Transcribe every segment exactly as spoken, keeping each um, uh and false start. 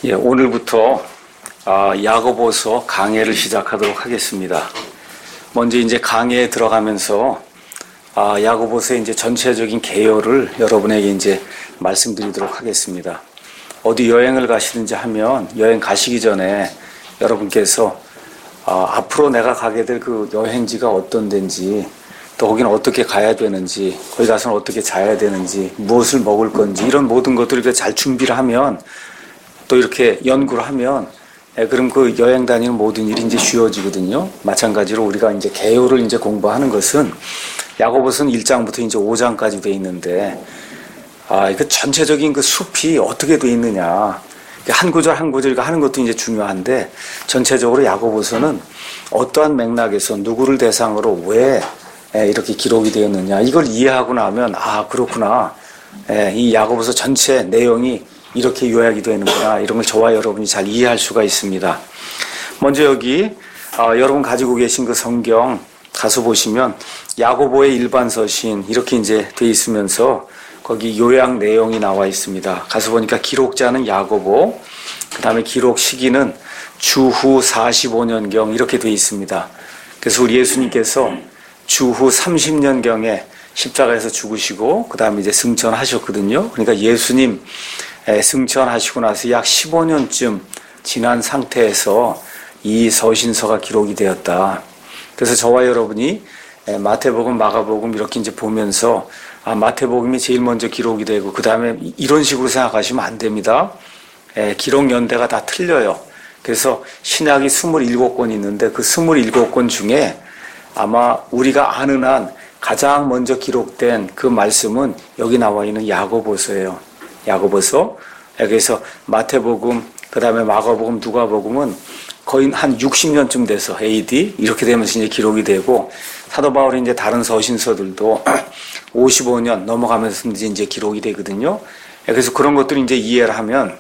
예, 오늘부터 아, 야고보서 강해를 시작하도록 하겠습니다. 먼저 이제 강해에 들어가면서 아, 야고보서의 이제 전체적인 개요를 여러분에게 이제 말씀드리도록 하겠습니다. 어디 여행을 가시든지 하면 여행 가시기 전에 여러분께서 아, 앞으로 내가 가게 될 그 여행지가 어떤 데인지, 또 거기는 어떻게 가야 되는지, 거기 가서는 어떻게 자야 되는지, 무엇을 먹을 건지, 이런 모든 것들을 잘 준비를 하면, 또 이렇게 연구를 하면, 예, 그럼 그 여행 다니는 모든 일이 이제 쉬워지거든요. 마찬가지로 우리가 이제 개요를 이제 공부하는 것은 야고보서는 일 장부터 이제 오 장까지 돼 있는데, 아, 그 전체적인 그 숲이 어떻게 돼 있느냐. 한 구절 한 구절 하는 것도 이제 중요한데, 전체적으로 야고보서는 어떠한 맥락에서 누구를 대상으로 왜 이렇게 기록이 되었느냐, 이걸 이해하고 나면 아 그렇구나, 이 야고보서 전체 내용이 이렇게 요약이 되는구나, 이런 걸 저와 여러분이 잘 이해할 수가 있습니다. 먼저 여기 어, 여러분 가지고 계신 그 성경 가서 보시면 야고보의 일반 서신 이렇게 이제 돼 있으면서 거기 요약 내용이 나와 있습니다. 가서 보니까 기록자는 야고보, 그 다음에 기록 시기는 주후 사십오 년경 이렇게 돼 있습니다. 그래서 우리 예수님께서 주후 삼십 년경에 십자가에서 죽으시고 그 다음에 이제 승천하셨거든요. 그러니까 예수님 승천하시고 나서 약 십오 년쯤 지난 상태에서 이 서신서가 기록이 되었다. 그래서 저와 여러분이 마태복음, 마가복음 이렇게 이제 보면서 아, 마태복음이 제일 먼저 기록이 되고 그 다음에 이런 식으로 생각하시면 안 됩니다. 에, 기록 연대가 다 틀려요. 그래서 신약이 이십칠 권이 있는데 그 이십칠 권 중에 아마 우리가 아는 한 가장 먼저 기록된 그 말씀은 여기 나와 있는 야고보서예요. 야고보서. 그래서 마태복음, 그 다음에 마가복음, 누가복음은 거의 한 육십 년쯤 돼서 에이디 이렇게 되면서 이제 기록이 되고, 사도 바울이 이제 다른 서신서들도 오십오 년 넘어가면서 이제 기록이 되거든요. 그래서 그런 것들을 이제 이해를 하면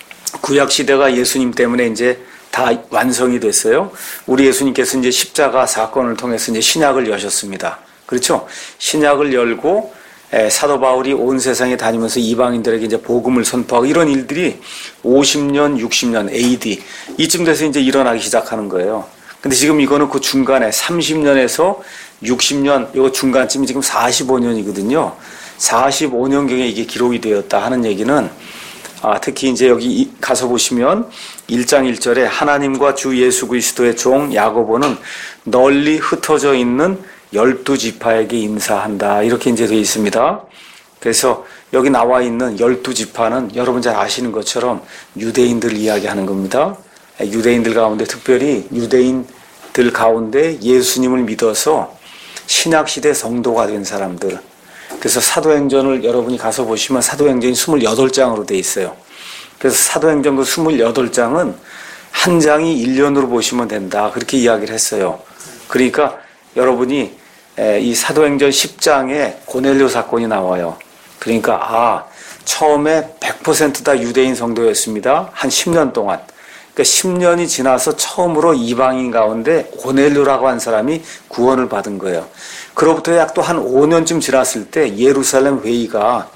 구약 시대가 예수님 때문에 이제 다 완성이 됐어요. 우리 예수님께서 이제 십자가 사건을 통해서 이제 신약을 여셨습니다. 그렇죠? 신약을 열고 사도 바울이 온 세상에 다니면서 이방인들에게 이제 복음을 선포하고 이런 일들이 오십 년, 육십 년 에이디 이쯤 돼서 이제 일어나기 시작하는 거예요. 근데 지금 이거는 그 중간에 삼십 년에서 육십 년, 요 중간쯤이 지금 사십오 년이거든요. 사십오 년경에 이게 기록이 되었다 하는 얘기는, 아, 특히 이제 여기 가서 보시면 일 장 일 절에 하나님과 주 예수 그리스도의 종 야고보는 널리 흩어져 있는 열두 지파에게 인사한다. 이렇게 이제 되어 있습니다. 그래서 여기 나와 있는 열두 지파는 여러분 잘 아시는 것처럼 유대인들 이야기하는 겁니다. 유대인들 가운데, 특별히 유대인들 가운데 예수님을 믿어서 신약시대 성도가 된 사람들. 그래서 사도행전을 여러분이 가서 보시면 사도행전이 이십팔 장으로 돼 있어요. 그래서 사도행전 그 이십팔 장은 한 장이 일 년으로 보시면 된다, 그렇게 이야기를 했어요. 그러니까 여러분이 이 사도행전 십 장에 고넬료 사건이 나와요. 그러니까 아, 처음에 백 퍼센트 다 유대인 성도였습니다. 한 십 년 동안. 그러니까 십 년이 지나서 처음으로 이방인 가운데 고넬료라고 한 사람이 구원을 받은 거예요. 그로부터 약 또 한 오 년쯤 지났을 때 예루살렘 회의가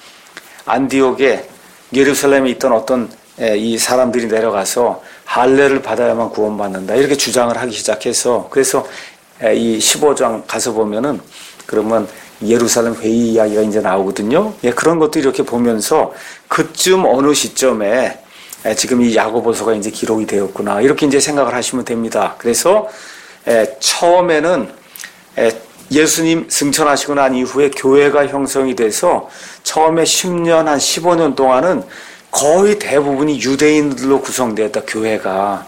안디옥에, 예루살렘에 있던 어떤 이 사람들이 내려가서 할례를 받아야만 구원받는다, 이렇게 주장을 하기 시작해서, 그래서 이 십오 장 가서 보면은 그러면 예루살렘 회의 이야기가 이제 나오거든요. 예, 그런 것도 이렇게 보면서 그쯤 어느 시점에 지금 이 야고보서가 이제 기록이 되었구나, 이렇게 이제 생각을 하시면 됩니다. 그래서 에, 처음에는 에, 예수님 승천하시고 난 이후에 교회가 형성이 돼서 처음에 십 년, 한 십오 년 동안은 거의 대부분이 유대인들로 구성되었다, 교회가.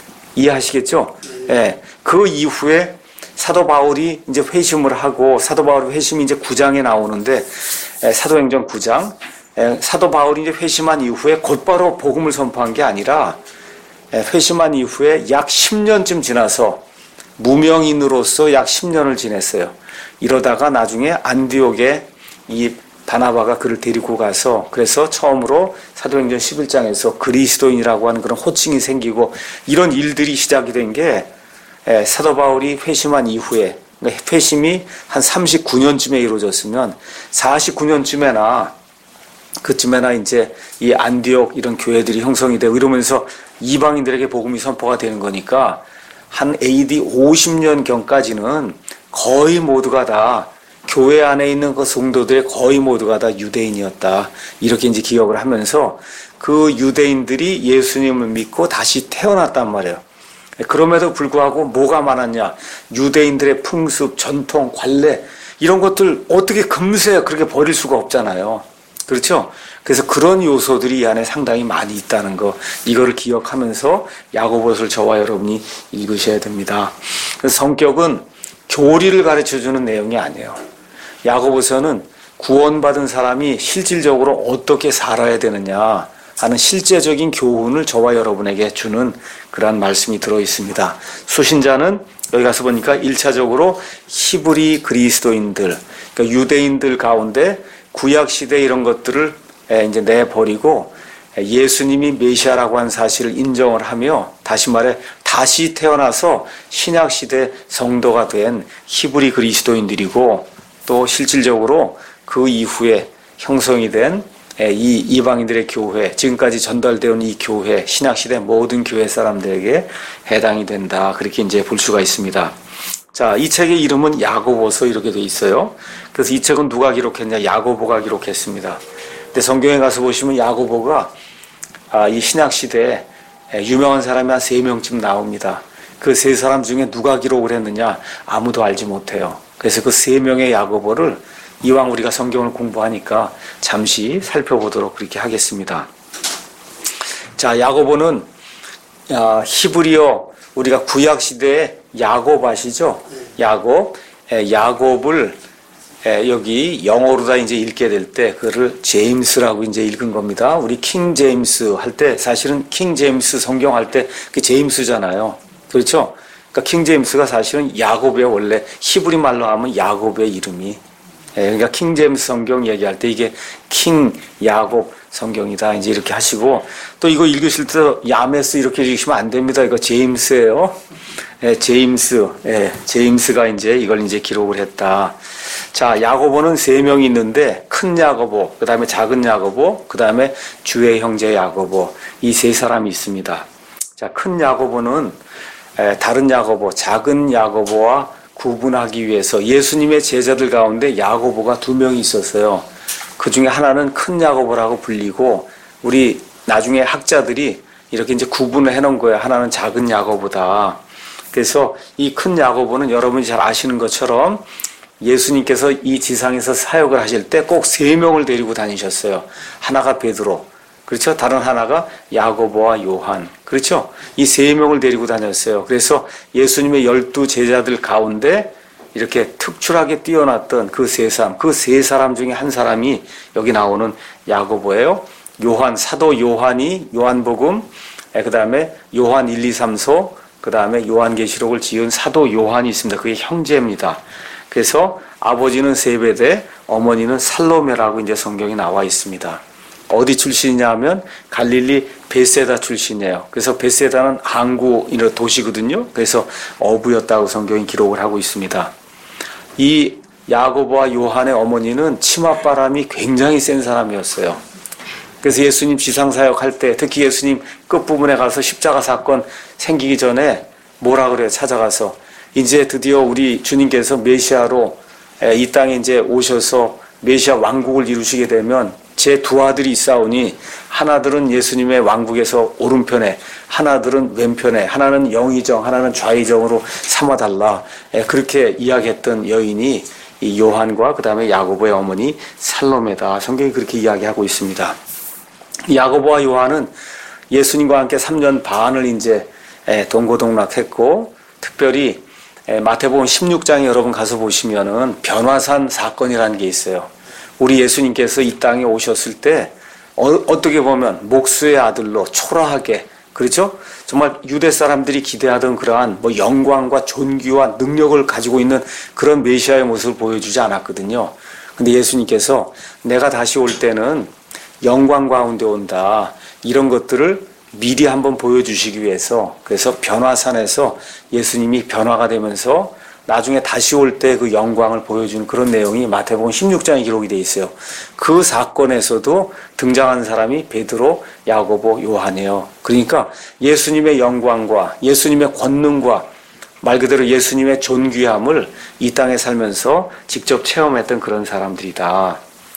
이해하시겠죠? 예. 그 이후에 사도 바울이 이제 회심을 하고, 사도 바울의 회심이 이제 구 장에 나오는데, 에, 사도행전 구 장. 사도 바울이 이제 회심한 이후에 곧바로 복음을 선포한 게 아니라 회심한 이후에 약 십 년쯤 지나서 무명인으로서 약 십 년을 지냈어요. 이러다가 나중에 안디옥에 이 바나바가 그를 데리고 가서, 그래서 처음으로 사도행전 십일 장에서 그리스도인이라고 하는 그런 호칭이 생기고, 이런 일들이 시작이 된 게 사도 바울이 회심한 이후에, 회심이 한 삼십구 년쯤에 이루어졌으면 사십구 년쯤에나 그쯤에나 이제 이 안디옥 이런 교회들이 형성이 되고 이러면서 이방인들에게 복음이 선포가 되는 거니까 한 에이디 오십 년경까지는 거의 모두가 다 교회 안에 있는 그 성도들의 거의 모두가 다 유대인이었다. 이렇게 이제 기억을 하면서 그 유대인들이 예수님을 믿고 다시 태어났단 말이에요. 그럼에도 불구하고 뭐가 많았냐? 유대인들의 풍습, 전통, 관례 이런 것들 어떻게 금세 그렇게 버릴 수가 없잖아요. 그렇죠? 그래서 그런 요소들이 이 안에 상당히 많이 있다는 거, 이거를 기억하면서 야고보서를 저와 여러분이 읽으셔야 됩니다. 그래서 성격은 교리를 가르쳐주는 내용이 아니에요. 야고보서는 구원받은 사람이 실질적으로 어떻게 살아야 되느냐 하는 실제적인 교훈을 저와 여러분에게 주는 그러한 말씀이 들어있습니다. 수신자는 여기 가서 보니까 일차적으로 히브리 그리스도인들, 그러니까 유대인들 가운데 구약시대 이런 것들을 이제 내버리고 예수님이 메시아라고 한 사실을 인정을 하며, 다시 말해 다시 태어나서 신약시대 성도가 된 히브리 그리스도인들이고, 또 실질적으로 그 이후에 형성이 된 이 이방인들의 교회, 지금까지 전달되어 온 이 교회, 신약시대 모든 교회 사람들에게 해당이 된다. 그렇게 이제 볼 수가 있습니다. 자, 이 책의 이름은 야고보서 이렇게 돼 있어요. 그래서 이 책은 누가 기록했냐? 야고보가 기록했습니다. 근데 성경에 가서 보시면 야고보가 아, 이 신약시대에 유명한 사람이 한 세 명쯤 나옵니다. 그 세 사람 중에 누가 기록을 했느냐? 아무도 알지 못해요. 그래서 그 세 명의 야고보를 이왕 우리가 성경을 공부하니까 잠시 살펴보도록 그렇게 하겠습니다. 자, 야고보는 아, 히브리어, 우리가 구약시대에 야곱 아시죠? 야곱, 에, 야곱을 에, 여기 영어로 다 이제 읽게 될 때 그거를 제임스라고 이제 읽은 겁니다. 우리 킹 제임스 할 때 사실은 킹 제임스 성경 할 때 그 제임스잖아요. 그렇죠? 그러니까 킹 제임스가 사실은 야곱의 원래 히브리 말로 하면 야곱의 이름이. 예, 그러니까 킹 제임스 성경 얘기할 때 이게 킹 야곱 성경이다 이제 이렇게 하시고, 또 이거 읽으실 때 야메스 이렇게 읽으시면 안 됩니다. 이거 제임스예요. 예, 제임스, 예, 제임스가 이제 이걸 이제 기록을 했다. 자, 야고보는 세 명이 있는데 큰 야고보, 그 다음에 작은 야고보, 그 다음에 주의 형제 야고보, 이 세 사람이 있습니다. 자, 큰 야고보는 에, 다른 야고보, 작은 야고보와 구분하기 위해서 예수님의 제자들 가운데 야고보가 두 명이 있었어요. 그 중에 하나는 큰 야고보라고 불리고, 우리 나중에 학자들이 이렇게 이제 구분을 해놓은 거예요. 하나는 작은 야고보다. 그래서 이 큰 야고보는 여러분이 잘 아시는 것처럼 예수님께서 이 지상에서 사역을 하실 때 꼭 세 명을 데리고 다니셨어요. 하나가 베드로, 그렇죠? 다른 하나가 야고보와 요한, 그렇죠? 이 세 명을 데리고 다녔어요. 그래서 예수님의 열두 제자들 가운데 이렇게 특출하게 뛰어났던 그 세 사람, 그 세 사람 중에 한 사람이 여기 나오는 야고보예요. 요한, 사도 요한이 요한복음, 그 다음에 요한 일, 이, 삼서, 그 다음에 요한계시록을 지은 사도 요한이 있습니다. 그게 형제입니다. 그래서 아버지는 세베대, 어머니는 살로메라고 이제 성경에 나와 있습니다. 어디 출신이냐 하면 갈릴리 베세다 출신이에요. 그래서 베세다는 항구 이런 도시거든요. 그래서 어부였다고 성경이 기록을 하고 있습니다. 이 야고보와 요한의 어머니는 치맛바람이 굉장히 센 사람이었어요. 그래서 예수님 지상사역할 때, 특히 예수님 끝부분에 가서 십자가 사건 생기기 전에 뭐라 그래요? 찾아가서 이제 드디어 우리 주님께서 메시아로 이 땅에 이제 오셔서 메시아 왕국을 이루시게 되면 제 두 아들이 있사오니 하나들은 예수님의 왕국에서 오른편에, 하나들은 왼편에, 하나는 영의정, 하나는 좌의정으로 삼아달라. 그렇게 이야기했던 여인이 이 요한과 그 다음에 야고보의 어머니 살로메다. 성경이 그렇게 이야기하고 있습니다. 야고보와 요한은 예수님과 함께 삼 년 반을 이제 동고동락했고, 특별히 마태복음 십육 장에 여러분 가서 보시면은 변화산 사건이라는 게 있어요. 우리 예수님께서 이 땅에 오셨을 때 어, 어떻게 보면 목수의 아들로 초라하게, 그렇죠? 정말 유대 사람들이 기대하던 그러한 뭐 영광과 존귀와 능력을 가지고 있는 그런 메시아의 모습을 보여주지 않았거든요. 근데 예수님께서 내가 다시 올 때는 영광 가운데 온다, 이런 것들을 미리 한번 보여주시기 위해서, 그래서 변화산에서 예수님이 변화가 되면서 나중에 다시 올 때 그 영광을 보여주는 그런 내용이 마태복음 십육 장에 기록이 돼 있어요. 그 사건에서도 등장한 사람이 베드로, 야고보, 요한이에요. 그러니까 예수님의 영광과 예수님의 권능과 말 그대로 예수님의 존귀함을 이 땅에 살면서 직접 체험했던 그런 사람들이다.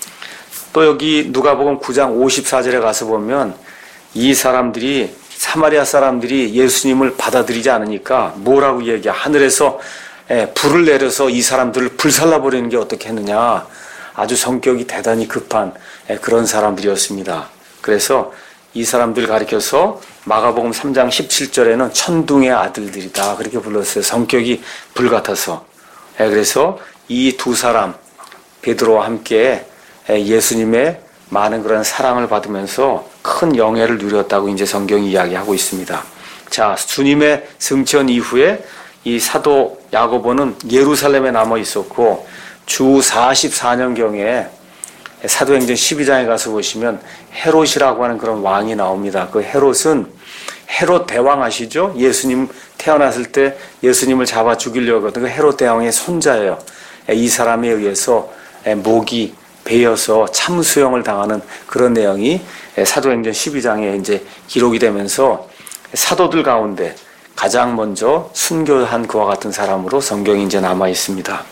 또 여기 누가복음 구 장 오십사 절에 가서 보면 이 사람들이 사마리아 사람들이 예수님을 받아들이지 않으니까 뭐라고 얘기해? 하늘에서 불을 내려서 이 사람들을 불살라버리는 게 어떻게 했느냐. 아주 성격이 대단히 급한 그런 사람들이었습니다. 그래서 이 사람들 가리켜서 마가복음 삼 장 십칠 절에는 천둥의 아들들이다 그렇게 불렀어요. 성격이 불같아서. 그래서 이 두 사람 베드로와 함께 예수님의 많은 그런 사랑을 받으면서 큰 영예를 누렸다고 이제 성경이 이야기하고 있습니다. 자, 주님의 승천 이후에 이 사도 야고보는 예루살렘에 남아 있었고 주 사십사 년경에 사도행전 십이 장에 가서 보시면 헤롯이라고 하는 그런 왕이 나옵니다. 그 헤롯은 헤롯 대왕 아시죠? 예수님 태어났을 때 예수님을 잡아 죽이려고 하던 그 헤롯 대왕의 손자예요. 이 사람에 의해서 목이 베어서 참수형을 당하는 그런 내용이 사도행전 십이 장에 이제 기록이 되면서 사도들 가운데 가장 먼저 순교한 그와 같은 사람으로 성경이 이제 남아 있습니다.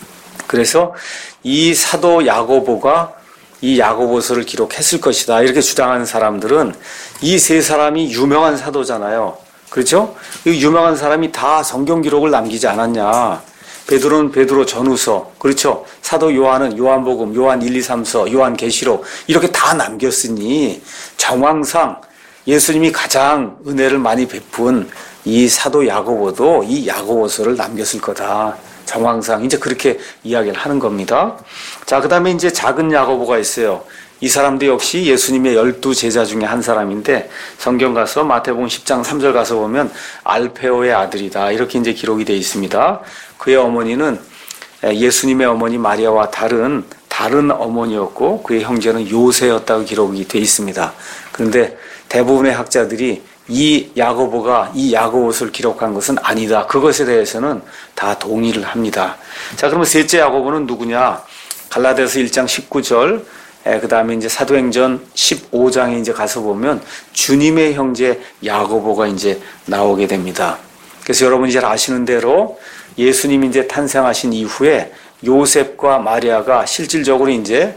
그래서 이 사도 야고보가 이 야고보서를 기록했을 것이다 이렇게 주장하는 사람들은 이 세 사람이 유명한 사도잖아요. 그렇죠? 이 유명한 사람이 다 성경 기록을 남기지 않았냐. 베드로는 베드로 전후서, 그렇죠? 사도 요한은 요한복음, 요한 일, 이, 삼서, 요한계시록 이렇게 다 남겼으니 정황상 예수님이 가장 은혜를 많이 베푼 이 사도 야고보도 이 야고보서를 남겼을 거다. 정황상 이제 그렇게 이야기를 하는 겁니다. 자, 그 다음에 이제 작은 야고보가 있어요. 이 사람도 역시 예수님의 열두 제자 중에 한 사람인데 성경 가서 마태복음 십 장 삼 절 가서 보면 알페오의 아들이다 이렇게 이제 기록이 되어 있습니다. 그의 어머니는 예수님의 어머니 마리아와 다른 다른 어머니였고 그의 형제는 요새였다고 기록이 되어 있습니다. 그런데 대부분의 학자들이 이 야고보가 이 야고보서를 기록한 것은 아니다. 그것에 대해서는 다 동의를 합니다. 자, 그러면 셋째 야고보는 누구냐? 갈라디아서 일 장 십구 절, 그 다음에 이제 사도행전 십오 장에 이제 가서 보면 주님의 형제 야고보가 이제 나오게 됩니다. 그래서 여러분이 잘 아시는 대로 예수님이 이제 탄생하신 이후에 요셉과 마리아가 실질적으로 이제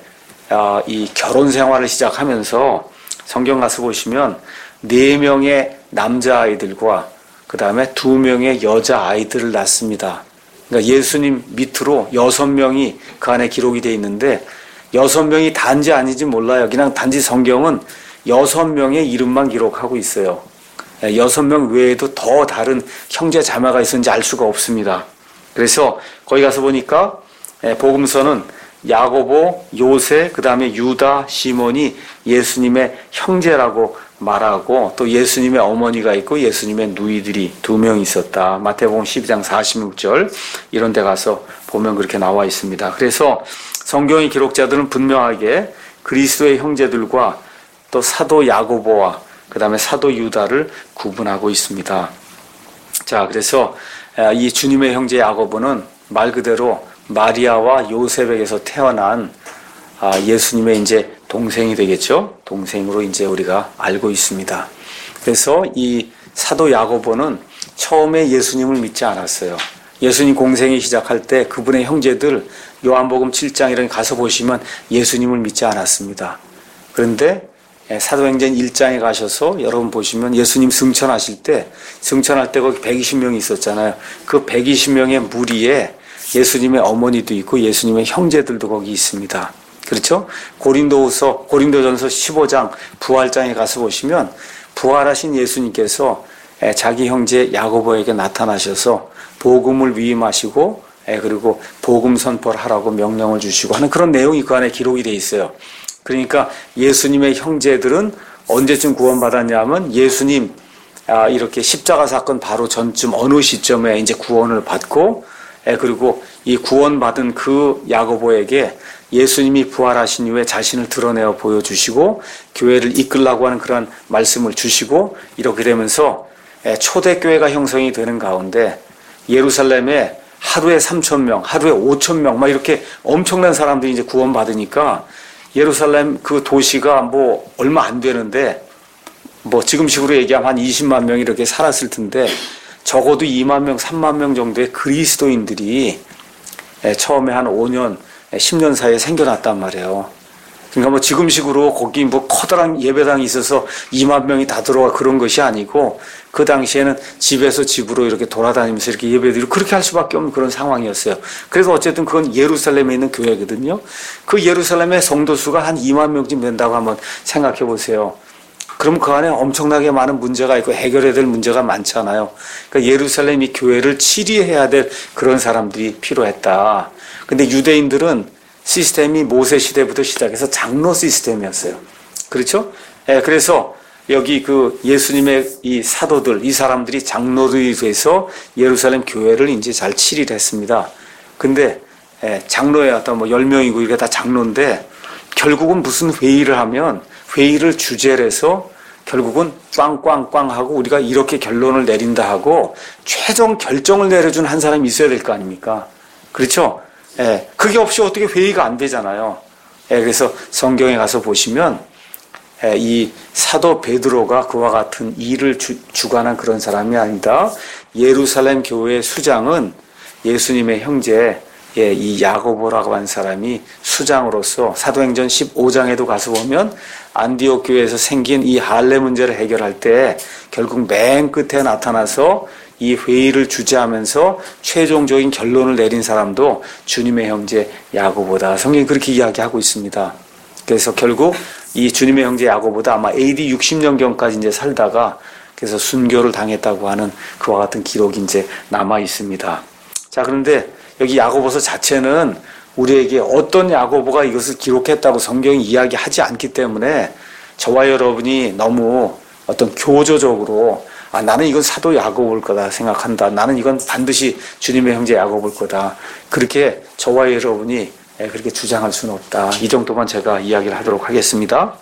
이 결혼 생활을 시작하면서 성경 가서 보시면 네 명의 남자아이들과 그 다음에 두 명의 여자아이들을 낳습니다. 그러니까 예수님 밑으로 여섯 명이 그 안에 기록이 되어 있는데 여섯 명이 단지 아닌지 몰라요. 그냥 단지 성경은 여섯 명의 이름만 기록하고 있어요. 여섯 명 외에도 더 다른 형제 자매가 있었는지 알 수가 없습니다. 그래서 거기 가서 보니까 복음서는 야고보, 요새, 그 다음에 유다, 시몬이 예수님의 형제라고 말하고 또 예수님의 어머니가 있고 예수님의 누이들이 두 명 있었다. 마태복음 십이 장 사십육 절 이런 데 가서 보면 그렇게 나와 있습니다. 그래서 성경의 기록자들은 분명하게 그리스도의 형제들과 또 사도 야고보와 그 다음에 사도 유다를 구분하고 있습니다. 자, 그래서 이 주님의 형제 야고보는 말 그대로 마리아와 요셉에게서 태어난 예수님의 이제 동생이 되겠죠. 동생으로 이제 우리가 알고 있습니다. 그래서 이 사도 야고보는 처음에 예수님을 믿지 않았어요. 예수님 공생이 시작할 때 그분의 형제들 요한복음 칠 장 이런 가서 보시면 예수님을 믿지 않았습니다. 그런데 사도행전 일 장에 가셔서 여러분 보시면 예수님 승천하실 때 승천할 때 거기 백이십 명이 있었잖아요. 그 백이십 명의 무리에 예수님의 어머니도 있고 예수님의 형제들도 거기 있습니다. 그렇죠? 고린도후서 고린도전서 십오 장 부활장에 가서 보시면 부활하신 예수님께서 자기 형제 야고보에게 나타나셔서 복음을 위임하시고 그리고 복음 선포를 하라고 명령을 주시고 하는 그런 내용이 그 안에 기록이 돼 있어요. 그러니까 예수님의 형제들은 언제쯤 구원받았냐면 예수님 이렇게 십자가 사건 바로 전쯤 어느 시점에 이제 구원을 받고 그리고 이 구원받은 그 야고보에게 예수님이 부활하신 이후에 자신을 드러내어 보여주시고 교회를 이끌라고 하는 그런 말씀을 주시고 이렇게 되면서 초대교회가 형성이 되는 가운데 예루살렘에 하루에 삼천 명, 하루에 오천 명, 막 이렇게 엄청난 사람들이 이제 구원받으니까 예루살렘 그 도시가 뭐 얼마 안 되는데 뭐 지금식으로 얘기하면 한 이십만 명이 이렇게 살았을 텐데 적어도 이만 명, 삼만 명 정도의 그리스도인들이 처음에 한 오 년, 십 년 사이에 생겨났단 말이에요. 그러니까 뭐 지금식으로 거기 뭐 커다란 예배당이 있어서 이만 명이 다 들어와 그런 것이 아니고 그 당시에는 집에서 집으로 이렇게 돌아다니면서 이렇게 예배드리고 그렇게 할 수밖에 없는 그런 상황이었어요. 그래서 어쨌든 그건 예루살렘에 있는 교회거든요. 그 예루살렘의 성도 수가 한 이만 명쯤 된다고 한번 생각해 보세요. 그럼 그 안에 엄청나게 많은 문제가 있고 해결해야 될 문제가 많잖아요. 그러니까 예루살렘 이 교회를 치리해야 될 그런 사람들이 필요했다. 근데 유대인들은 시스템이 모세 시대부터 시작해서 장로 시스템이었어요. 그렇죠? 예, 그래서 여기 그 예수님의 이 사도들, 이 사람들이 장로들이 돼서 예루살렘 교회를 이제 잘 치리를 했습니다. 근데 예, 장로에 어떤 뭐 열 명이고 이게 다 장로인데 결국은 무슨 회의를 하면 회의를 주제를 해서 결국은 꽝꽝꽝 하고 우리가 이렇게 결론을 내린다 하고 최종 결정을 내려준 한 사람이 있어야 될 거 아닙니까? 그렇죠? 예, 그게 없이 어떻게 회의가 안 되잖아요. 예, 그래서 성경에 가서 보시면 예, 이 사도 베드로가 그와 같은 일을 주, 주관한 그런 사람이 아니다. 예루살렘 교회의 수장은 예수님의 형제 예, 이 야고보라고 하는 사람이 수장으로서 사도행전 십오 장에도 가서 보면 안디옥 교회에서 생긴 이 할례 문제를 해결할 때 결국 맨 끝에 나타나서 이 회의를 주재하면서 최종적인 결론을 내린 사람도 주님의 형제 야고보다. 성경이 그렇게 이야기하고 있습니다. 그래서 결국 이 주님의 형제 야고보다 아마 에이디 육십 년경까지 이제 살다가 그래서 순교를 당했다고 하는 그와 같은 기록이 이제 남아 있습니다. 자, 그런데 여기 야고보서 자체는 우리에게 어떤 야고보가 이것을 기록했다고 성경이 이야기하지 않기 때문에 저와 여러분이 너무 어떤 교조적으로 아, 나는 이건 사도 야고보일 거다 생각한다. 나는 이건 반드시 주님의 형제 야고보일 거다. 그렇게 저와 여러분이 그렇게 주장할 수는 없다. 이 정도만 제가 이야기를 하도록 하겠습니다.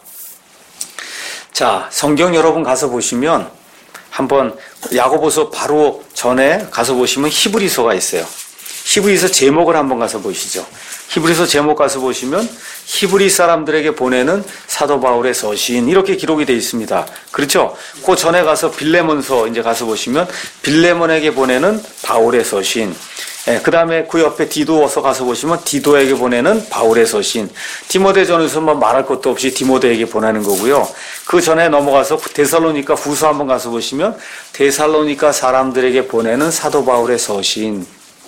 자, 성경 여러분 가서 보시면 한번 야고보서 바로 전에 가서 보시면 히브리서가 있어요. 히브리서 제목을 한번 가서 보시죠. 히브리서 제목 가서 보시면 히브리 사람들에게 보내는 사도 바울의 서신 이렇게 기록이 되어 있습니다. 그렇죠? 그 전에 가서 빌레몬서 이제 가서 보시면 빌레몬에게 보내는 바울의 서신. 예, 그 다음에 그 옆에 디도서 가서 보시면 디도에게 보내는 바울의 서신. 디모데전에서 뭐 말할 것도 없이 디모데에게 보내는 거고요. 그 전에 넘어가서 데살로니가 후서 한번 가서 보시면 데살로니가 사람들에게 보내는 사도 바울의 서신.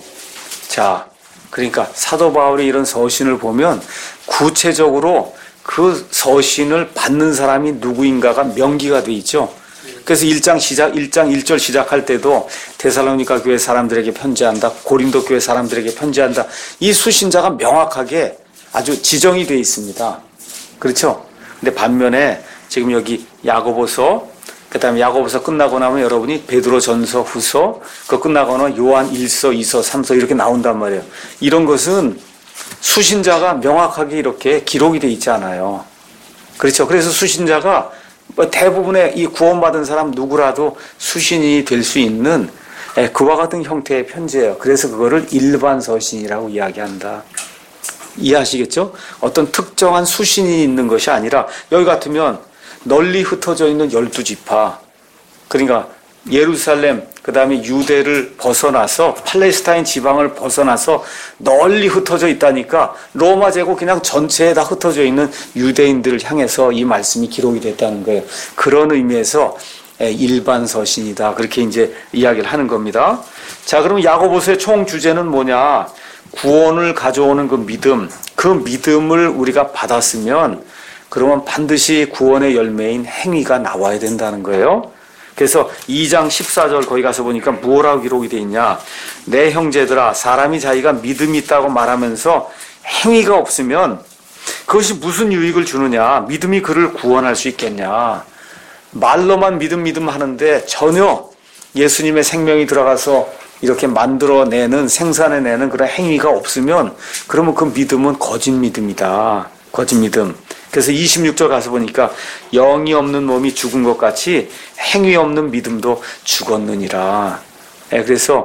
자, 그러니까 사도 바울이 이런 서신을 보면 구체적으로 그 서신을 받는 사람이 누구인가가 명기가 돼 있죠. 그래서 일 장 시작, 일 장 일 절 시작할 때도 데살로니가 교회 사람들에게 편지한다. 고린도 교회 사람들에게 편지한다. 이 수신자가 명확하게 아주 지정이 돼 있습니다. 그렇죠? 근데 반면에 지금 여기 야고보서 그 다음에 야고보서 끝나고 나면 여러분이 베드로 전서 후서 그거 끝나고 나면 요한 일서 이서 삼서 이렇게 나온단 말이에요. 이런 것은 수신자가 명확하게 이렇게 기록이 돼 있지 않아요. 그렇죠. 그래서 수신자가 대부분의 이 구원받은 사람 누구라도 수신이 될 수 있는 그와 같은 형태의 편지예요. 그래서 그거를 일반 서신이라고 이야기한다. 이해하시겠죠? 어떤 특정한 수신이 있는 것이 아니라 여기 같으면 널리 흩어져 있는 열두 지파, 그러니까 예루살렘, 그 다음에 유대를 벗어나서 팔레스타인 지방을 벗어나서 널리 흩어져 있다니까 로마 제국 그냥 전체에 다 흩어져 있는 유대인들을 향해서 이 말씀이 기록이 됐다는 거예요. 그런 의미에서 일반 서신이다. 그렇게 이제 이야기를 하는 겁니다. 자, 그럼 야고보서의 총 주제는 뭐냐? 구원을 가져오는 그 믿음, 그 믿음을 우리가 받았으면 그러면 반드시 구원의 열매인 행위가 나와야 된다는 거예요. 그래서 이 장 십사 절 거기 가서 보니까 뭐라고 기록이 되어 있냐. 내 형제들아, 사람이 자기가 믿음이 있다고 말하면서 행위가 없으면 그것이 무슨 유익을 주느냐. 믿음이 그를 구원할 수 있겠냐. 말로만 믿음 믿음 하는데 전혀 예수님의 생명이 들어가서 이렇게 만들어내는 생산해내는 그런 행위가 없으면 그러면 그 믿음은 거짓 믿음이다. 거짓 믿음. 그래서 이십육 절 가서 보니까 영이 없는 몸이 죽은 것 같이 행위 없는 믿음도 죽었느니라. 예, 그래서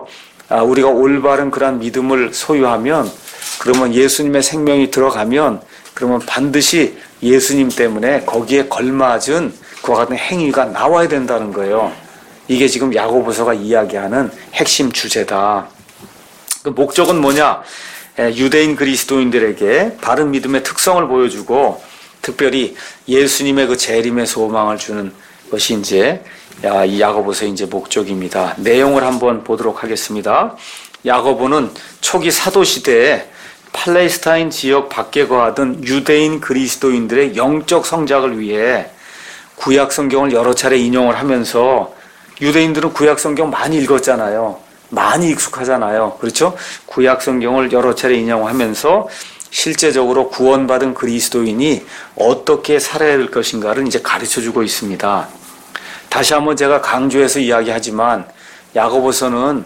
우리가 올바른 그러한 믿음을 소유하면, 그러면 예수님의 생명이 들어가면, 그러면 반드시 예수님 때문에 거기에 걸맞은 그와 같은 행위가 나와야 된다는 거예요. 이게 지금 야고보서가 이야기하는 핵심 주제다. 그 목적은 뭐냐? 유대인 그리스도인들에게 바른 믿음의 특성을 보여주고, 특별히 예수님의 그 재림의 소망을 주는 것이 이제 이 야고보서의 이제 목적입니다. 내용을 한번 보도록 하겠습니다. 야고보는 초기 사도 시대에 팔레스타인 지역 밖에 거하던 유대인 그리스도인들의 영적 성장을 위해 구약 성경을 여러 차례 인용을 하면서, 유대인들은 구약 성경 많이 읽었잖아요. 많이 익숙하잖아요. 그렇죠? 구약 성경을 여러 차례 인용하면서 실제적으로 구원받은 그리스도인이 어떻게 살아야 될 것인가를 이제 가르쳐주고 있습니다. 다시 한번 제가 강조해서 이야기하지만, 야고보서는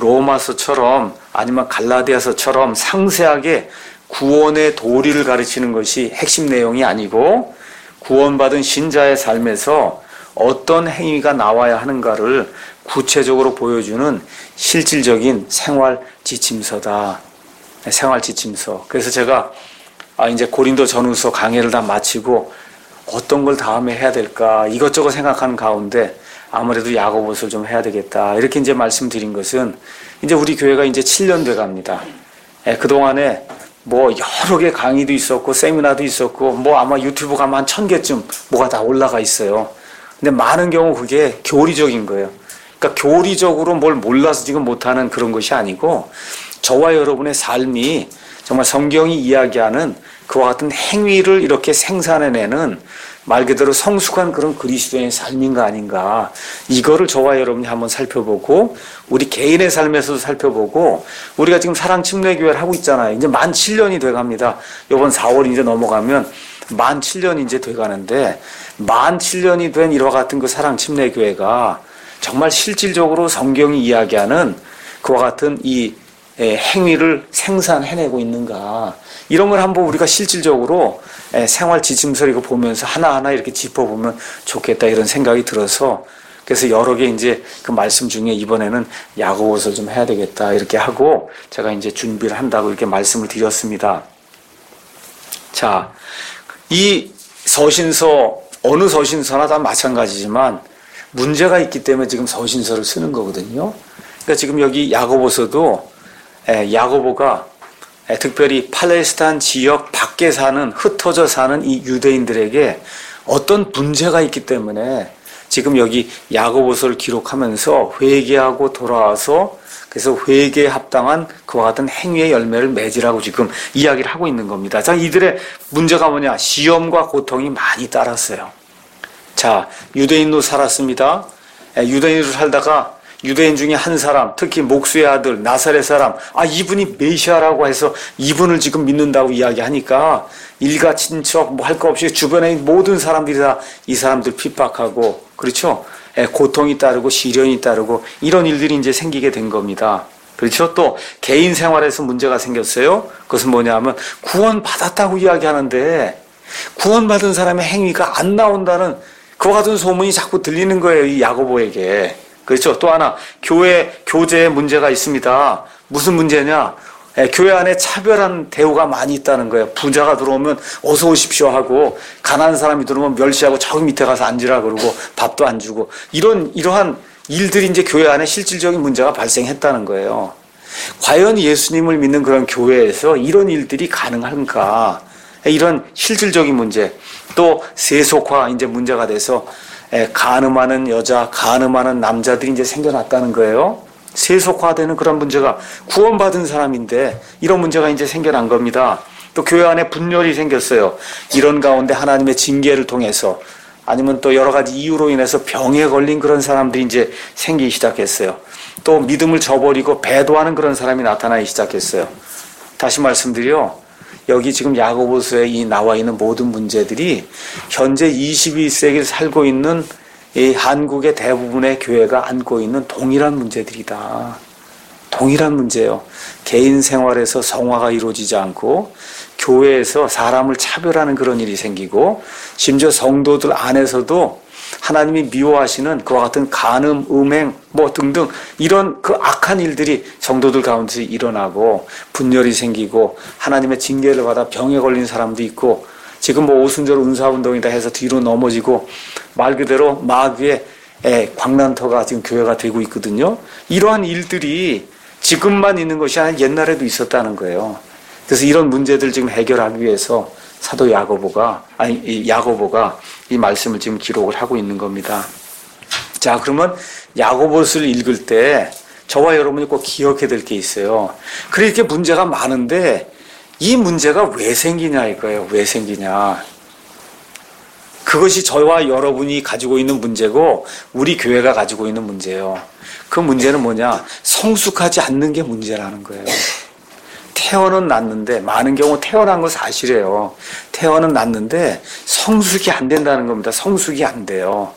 로마서처럼 아니면 갈라디아서처럼 상세하게 구원의 도리를 가르치는 것이 핵심 내용이 아니고, 구원받은 신자의 삶에서 어떤 행위가 나와야 하는가를 구체적으로 보여주는 실질적인 생활 지침서다. 생활 지침서. 그래서 제가 아 이제 고린도 전후서 강의를 다 마치고 어떤 걸 다음에 해야 될까 이것저것 생각하는 가운데 아무래도 야고보서를 좀 해야 되겠다. 이렇게 이제 말씀드린 것은, 이제 우리 교회가 이제 칠 년 돼 갑니다. 예, 그동안에 뭐 여러 개 강의도 있었고 세미나도 있었고 뭐 아마 유튜브 가면 한 천 개쯤 뭐가 다 올라가 있어요. 근데 많은 경우 그게 교리적인 거예요. 그러니까 교리적으로 뭘 몰라서 지금 못하는 그런 것이 아니고, 저와 여러분의 삶이 정말 성경이 이야기하는 그와 같은 행위를 이렇게 생산해내는 말 그대로 성숙한 그런 그리스도인의 삶인가 아닌가, 이거를 저와 여러분이 한번 살펴보고, 우리 개인의 삶에서도 살펴보고, 우리가 지금 사랑침례교회를 하고 있잖아요. 이제 만 칠 년이 돼갑니다. 이번 사월 이제 넘어가면 만 칠 년이 이제 돼가는데, 만 칠 년이 된 이와 같은 그 사랑침례교회가 정말 실질적으로 성경이 이야기하는 그와 같은 이 행위를 생산해내고 있는가, 이런 걸 한번 우리가 실질적으로 생활 지침서 이거 보면서 하나하나 이렇게 짚어보면 좋겠다, 이런 생각이 들어서, 그래서 여러 개 이제 그 말씀 중에 이번에는 야고보서 좀 해야 되겠다 이렇게 하고 제가 이제 준비를 한다고 이렇게 말씀을 드렸습니다. 자, 이 서신서 어느 서신서나 다 마찬가지지만 문제가 있기 때문에 지금 서신서를 쓰는 거거든요. 그러니까 지금 여기 야고보서도 야고보가 특별히 팔레스타인 지역 밖에 사는, 흩어져 사는 이 유대인들에게 어떤 문제가 있기 때문에 지금 여기 야고보서를 기록하면서 회개하고 돌아와서, 그래서 회개에 합당한 그와 같은 행위의 열매를 맺으라고 지금 이야기를 하고 있는 겁니다. 자, 이들의 문제가 뭐냐? 시험과 고통이 많이 따랐어요. 자, 유대인으로 살았습니다. 유대인으로 살다가 유대인 중에 한 사람, 특히 목수의 아들 나사렛 사람, 아 이분이 메시아라고 해서 이분을 지금 믿는다고 이야기하니까 일가 친척 뭐 할 거 없이 주변의 모든 사람들이 다 이 사람들 핍박하고, 그렇죠? 고통이 따르고 시련이 따르고 이런 일들이 이제 생기게 된 겁니다. 그렇죠? 또 개인 생활에서 문제가 생겼어요. 그것은 뭐냐면 구원 받았다고 이야기하는데 구원받은 사람의 행위가 안 나온다는 그와 같은 소문이 자꾸 들리는 거예요, 이 야고보에게. 그렇죠? 또 하나, 교회, 교제에 문제가 있습니다. 무슨 문제냐? 예, 교회 안에 차별한 대우가 많이 있다는 거예요. 부자가 들어오면 어서 오십시오 하고, 가난한 사람이 들어오면 멸시하고 저기 밑에 가서 앉으라 그러고 밥도 안 주고, 이런, 이러한 일들이 이제 교회 안에 실질적인 문제가 발생했다는 거예요. 과연 예수님을 믿는 그런 교회에서 이런 일들이 가능한가? 이런 실질적인 문제. 또 세속화 이제 문제가 돼서 간음하는 여자, 간음하는 남자들이 이제 생겨났다는 거예요. 세속화되는 그런 문제가, 구원받은 사람인데 이런 문제가 이제 생겨난 겁니다. 또 교회 안에 분열이 생겼어요. 이런 가운데 하나님의 징계를 통해서 아니면 또 여러 가지 이유로 인해서 병에 걸린 그런 사람들이 이제 생기기 시작했어요. 또 믿음을 저버리고 배도하는 그런 사람이 나타나기 시작했어요. 다시 말씀드려, 여기 지금 야고보서에 이 나와 있는 모든 문제들이 현재 이십일 세기를 살고 있는 이 한국의 대부분의 교회가 안고 있는 동일한 문제들이다. 동일한 문제예요. 개인 생활에서 성화가 이루어지지 않고 교회에서 사람을 차별하는 그런 일이 생기고, 심지어 성도들 안에서도 하나님이 미워하시는 그와 같은 간음, 음행 뭐 등등 이런 그 악한 일들이 성도들 가운데 일어나고 분열이 생기고 하나님의 징계를 받아 병에 걸린 사람도 있고 지금 뭐 오순절 은사운동이다 해서 뒤로 넘어지고 말 그대로 마귀의 광란터가 지금 교회가 되고 있거든요. 이러한 일들이 지금만 있는 것이 아니라 옛날에도 있었다는 거예요. 그래서 이런 문제들 지금 해결하기 위해서 사도 야고보가 아니 야고보가 이 말씀을 지금 기록을 하고 있는 겁니다. 자, 그러면 야고보서를 읽을 때 저와 여러분이 꼭 기억해야 될 게 있어요. 그렇게 문제가 많은데 이 문제가 왜 생기냐 이거예요. 왜 생기냐. 그것이 저와 여러분이 가지고 있는 문제고 우리 교회가 가지고 있는 문제예요. 그 문제는 뭐냐? 성숙하지 않는 게 문제라는 거예요. 태어는 났는데 많은 경우 태어난 건 사실이에요. 태어는 났는데 성숙이 안 된다는 겁니다. 성숙이 안 돼요.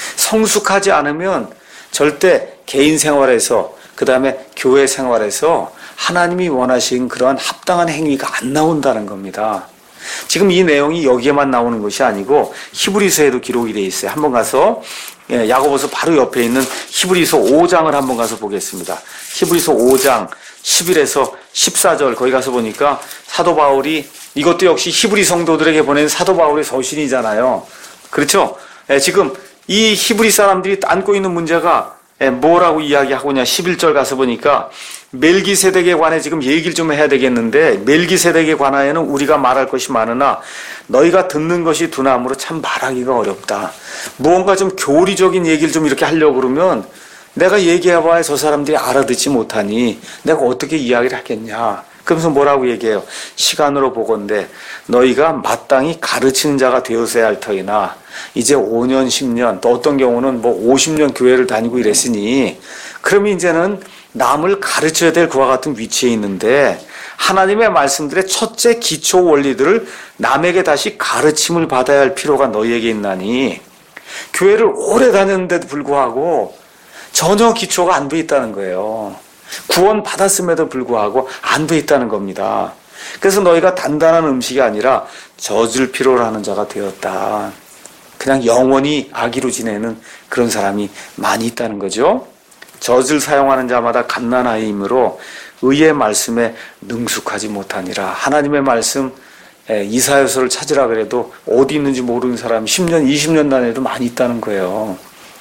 성숙하지 않으면 절대 개인 생활에서 그 다음에 교회 생활에서 하나님이 원하신 그러한 합당한 행위가 안 나온다는 겁니다. 지금 이 내용이 여기에만 나오는 것이 아니고 히브리서에도 기록이 되어 있어요. 한번 가서 야고보서 바로 옆에 있는 히브리서 오 장을 한번 가서 보겠습니다. 히브리서 오 장 십일에서 십사 절 거기 가서 보니까 사도 바울이 이것도 역시 히브리 성도들에게 보낸 사도 바울의 서신이잖아요. 그렇죠? 지금 이 히브리 사람들이 안고 있는 문제가 뭐라고 이야기하고냐. 십일 절 가서 보니까 멜기세덱에 관해 지금 얘기를 좀 해야 되겠는데 멜기세덱에 관하여는 우리가 말할 것이 많으나 너희가 듣는 것이 두나무로 참 말하기가 어렵다. 무언가 좀 교리적인 얘기를 좀 이렇게 하려고 그러면 내가 얘기해봐야 저 사람들이 알아듣지 못하니 내가 어떻게 이야기를 하겠냐. 그러면서 뭐라고 얘기해요? 시간으로 보건대 너희가 마땅히 가르치는 자가 되었어야 할 터이나 이제 오 년, 십 년 또 어떤 경우는 뭐 오십 년 교회를 다니고 이랬으니 그러면 이제는 남을 가르쳐야 될 그와 같은 위치에 있는데 하나님의 말씀들의 첫째 기초 원리들을 남에게 다시 가르침을 받아야 할 필요가 너희에게 있나니 교회를 오래 다녔는데도 불구하고 전혀 기초가 안 돼 있다는 거예요. 구원 받았음에도 불구하고 안 돼 있다는 겁니다. 그래서 너희가 단단한 음식이 아니라 젖을 필요로 하는 자가 되었다. 그냥 영원히 아기로 지내는 그런 사람이 많이 있다는 거죠. 젖을 사용하는 자마다 갓난아이이므로 의의 말씀에 능숙하지 못하니라. 하나님의 말씀 이사야서를 찾으라 그래도 어디 있는지 모르는 사람이 십 년, 이십 년 단위도 많이 있다는 거예요.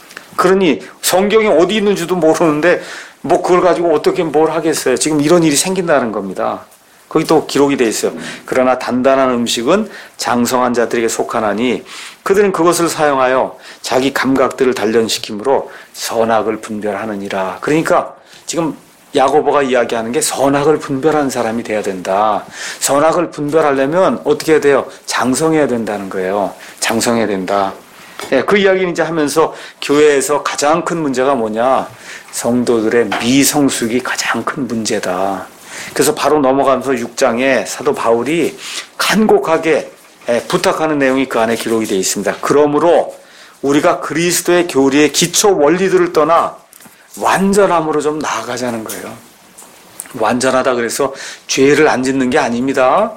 그러니 성경이 어디 있는지도 모르는데 뭐 그걸 가지고 어떻게 뭘 하겠어요. 지금 이런 일이 생긴다는 겁니다. 거기 또 기록이 되어 있어요. 그러나 단단한 음식은 장성한 자들에게 속하나니 그들은 그것을 사용하여 자기 감각들을 단련시키므로 선악을 분별하느니라. 그러니까 지금 야고보가 이야기하는 게 선악을 분별하는 사람이 돼야 된다. 선악을 분별하려면 어떻게 해야 돼요? 장성해야 된다는 거예요. 장성해야 된다. 네, 그 이야기를 이제 하면서 교회에서 가장 큰 문제가 뭐냐? 성도들의 미성숙이 가장 큰 문제다. 그래서 바로 넘어가면서 육 장에 사도 바울이 간곡하게 부탁하는 내용이 그 안에 기록이 되어 있습니다. 그러므로 우리가 그리스도의 교리의 기초 원리들을 떠나 완전함으로 좀 나아가자는 거예요. 완전하다 그래서 죄를 안 짓는 게 아닙니다.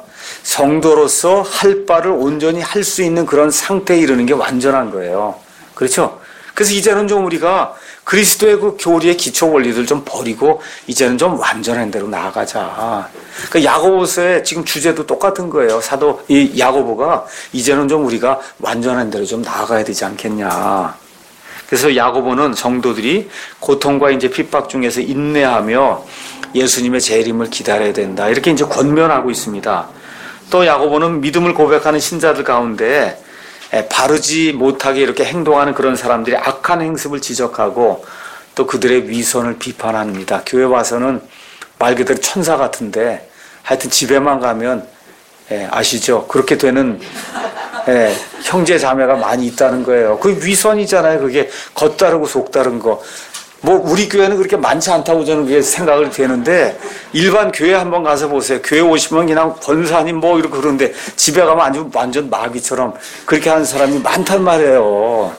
성도로서 할 바를 온전히 할 수 있는 그런 상태에 이르는 게 완전한 거예요. 그렇죠? 그래서 이제는 좀 우리가 그리스도의 그 교리의 기초 원리들 좀 버리고 이제는 좀 완전한 대로 나아가자. 그 야고보서의 지금 주제도 똑같은 거예요. 사도 이 야고보가 이제는 좀 우리가 완전한 대로 좀 나아가야 되지 않겠냐. 그래서 야고보는 성도들이 고통과 이제 핍박 중에서 인내하며 예수님의 재림을 기다려야 된다. 이렇게 이제 권면하고 있습니다. 또 야고보는 믿음을 고백하는 신자들 가운데 바르지 못하게 이렇게 행동하는 그런 사람들이 악한 행습을 지적하고 또 그들의 위선을 비판합니다. 교회 와서는 말 그대로 천사 같은데 하여튼 집에만 가면 예, 아시죠? 그렇게 되는 예, 형제 자매가 많이 있다는 거예요. 그 위선이잖아요. 그게 겉다르고 속다른 거. 뭐 우리 교회는 그렇게 많지 않다고 저는 그게 생각을 되는데 일반 교회 한번 가서 보세요. 교회 오시면 그냥 권사님 뭐 이렇게 그러는데 집에 가면 아주 완전 마귀처럼 그렇게 하는 사람이 많단 말이에요.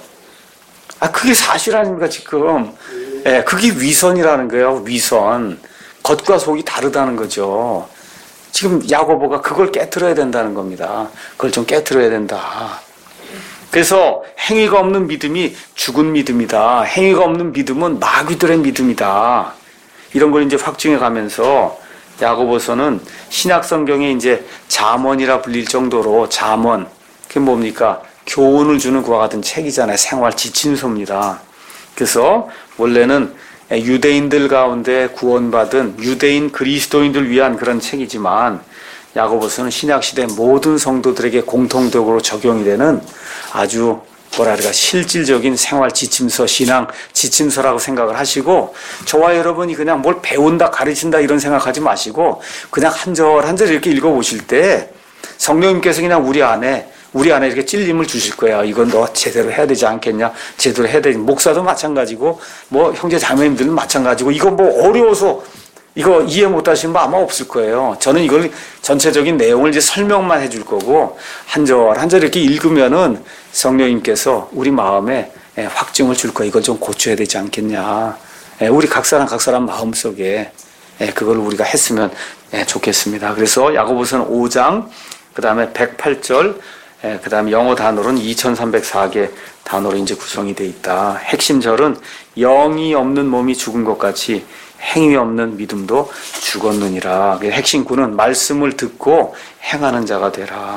아 그게 사실 아닙니까 지금. 예, 그게 위선이라는 거예요. 위선. 겉과 속이 다르다는 거죠. 지금 야고보가 그걸 깨트려야 된다는 겁니다. 그걸 좀 깨트려야 된다. 그래서 행위가 없는 믿음이 죽은 믿음이다. 행위가 없는 믿음은 마귀들의 믿음이다. 이런 걸 이제 확증해 가면서 야고보서는 신약 성경에 이제 잠언이라 불릴 정도로 잠언, 그게 뭡니까? 교훈을 주는 그와 같은 책이잖아요. 생활 지침서입니다. 그래서 원래는 유대인들 가운데 구원받은 유대인 그리스도인들 위한 그런 책이지만 야고보서는 신약시대 모든 성도들에게 공통적으로 적용이 되는 아주 뭐랄까 실질적인 생활 지침서, 신앙 지침서라고 생각을 하시고, 저와 여러분이 그냥 뭘 배운다, 가르친다 이런 생각하지 마시고 그냥 한 절 한 절 이렇게 읽어보실 때 성령님께서 그냥 우리 안에 우리 안에 이렇게 찔림을 주실 거야. 이건 너 제대로 해야 되지 않겠냐? 제대로 해야 되지. 목사도 마찬가지고 뭐 형제 자매님들은 마찬가지고, 이거 뭐 어려워서 이거 이해 못 하시는 분 아마 없을 거예요. 저는 이걸 전체적인 내용을 이제 설명만 해줄 거고, 한 절 한 절 이렇게 읽으면은 성령님께서 우리 마음에 확증을 줄 거예요. 이걸 좀 고쳐야 되지 않겠냐. 우리 각 사람 각 사람 마음속에 그걸 우리가 했으면 좋겠습니다. 그래서 야고보서는 오 장, 그 다음에 백팔 절, 그 다음에 영어 단어로는 이천삼백사 개 단어로 이제 구성이 되어 있다. 핵심 절은 영이 없는 몸이 죽은 것 같이 행위 없는 믿음도 죽었느니라. 핵심 구는 말씀을 듣고 행하는 자가 되라.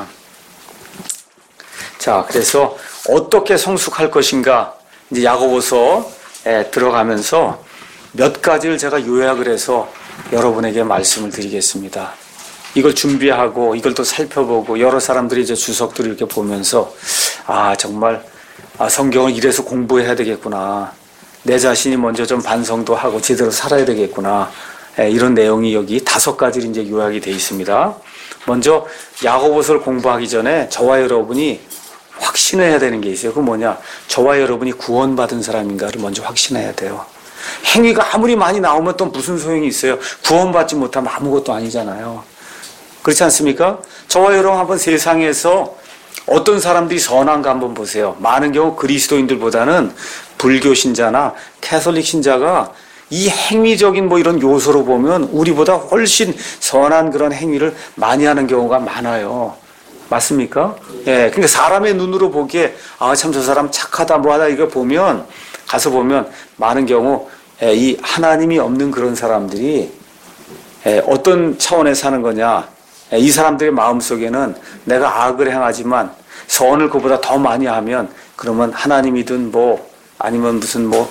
자, 그래서 어떻게 성숙할 것인가, 이제 야고보서에 들어가면서 몇 가지를 제가 요약을 해서 여러분에게 말씀을 드리겠습니다. 이걸 준비하고 이걸 또 살펴보고 여러 사람들이 이제 주석들을 이렇게 보면서 아 정말 아 성경을 이래서 공부해야 되겠구나, 내 자신이 먼저 좀 반성도 하고 제대로 살아야 되겠구나, 예, 이런 내용이 여기 다섯 가지로 이제 요약이 되어 있습니다. 먼저 야고보서를 공부하기 전에 저와 여러분이 확신해야 되는 게 있어요. 그 뭐냐, 저와 여러분이 구원받은 사람인가를 먼저 확신해야 돼요. 행위가 아무리 많이 나오면 또 무슨 소용이 있어요? 구원받지 못하면 아무것도 아니잖아요. 그렇지 않습니까? 저와 여러분 한번 세상에서 어떤 사람들이 선한가 한번 보세요. 많은 경우 그리스도인들보다는 불교 신자나 캐톨릭 신자가 이 행위적인 뭐 이런 요소로 보면 우리보다 훨씬 선한 그런 행위를 많이 하는 경우가 많아요. 맞습니까? 예. 그러니까 사람의 눈으로 보기에 아, 참 저 사람 착하다 뭐하다 이거 보면 가서 보면 많은 경우 예, 이 하나님이 없는 그런 사람들이 예, 어떤 차원에서 사는 거냐? 예, 이 사람들의 마음속에는 내가 악을 행하지만 선을 그보다 더 많이 하면 그러면 하나님이든 뭐 아니면 무슨 뭐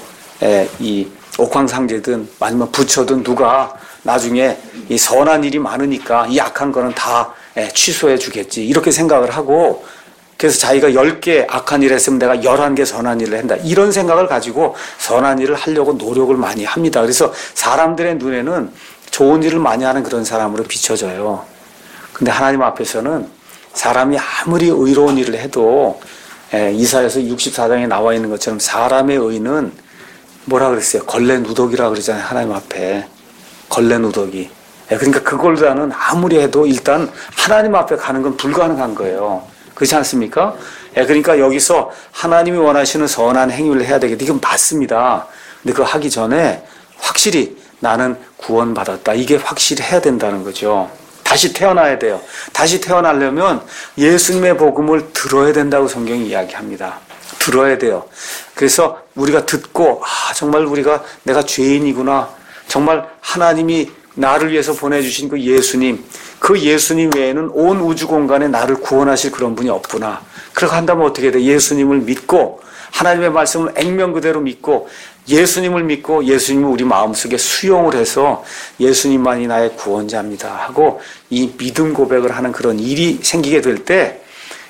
이 옥황상제든 아니면 부처든 누가 나중에 이 선한 일이 많으니까 이 악한 거는 다 예, 취소해 주겠지 이렇게 생각을 하고, 그래서 자기가 열 개 악한 일을 했으면 내가 열한 개 선한 일을 한다 이런 생각을 가지고 선한 일을 하려고 노력을 많이 합니다. 그래서 사람들의 눈에는 좋은 일을 많이 하는 그런 사람으로 비춰져요. 근데 하나님 앞에서는 사람이 아무리 의로운 일을 해도 예, 이사야서 육십사 장에 나와 있는 것처럼 사람의 의는 뭐라 그랬어요? 걸레 누더기라 그러잖아요. 하나님 앞에 걸레 누더기. 예, 그러니까 그걸로는 아무리 해도 일단 하나님 앞에 가는 건 불가능한 거예요. 그렇지 않습니까? 예, 그러니까 여기서 하나님이 원하시는 선한 행위를 해야 되겠다. 이건 맞습니다. 근데 그거 하기 전에 확실히 나는 구원받았다. 이게 확실히 해야 된다는 거죠. 다시 태어나야 돼요. 다시 태어나려면 예수님의 복음을 들어야 된다고 성경이 이야기합니다. 들어야 돼요. 그래서 우리가 듣고 아 정말 우리가 내가 죄인이구나, 정말 하나님이 나를 위해서 보내주신 그 예수님, 그 예수님 외에는 온 우주 공간에 나를 구원하실 그런 분이 없구나. 그렇게 한다면 어떻게 돼? 예수님을 믿고 하나님의 말씀을 액면 그대로 믿고 예수님을 믿고 예수님을 우리 마음속에 수용을 해서 예수님만이 나의 구원자입니다 하고 이 믿음 고백을 하는 그런 일이 생기게 될 때,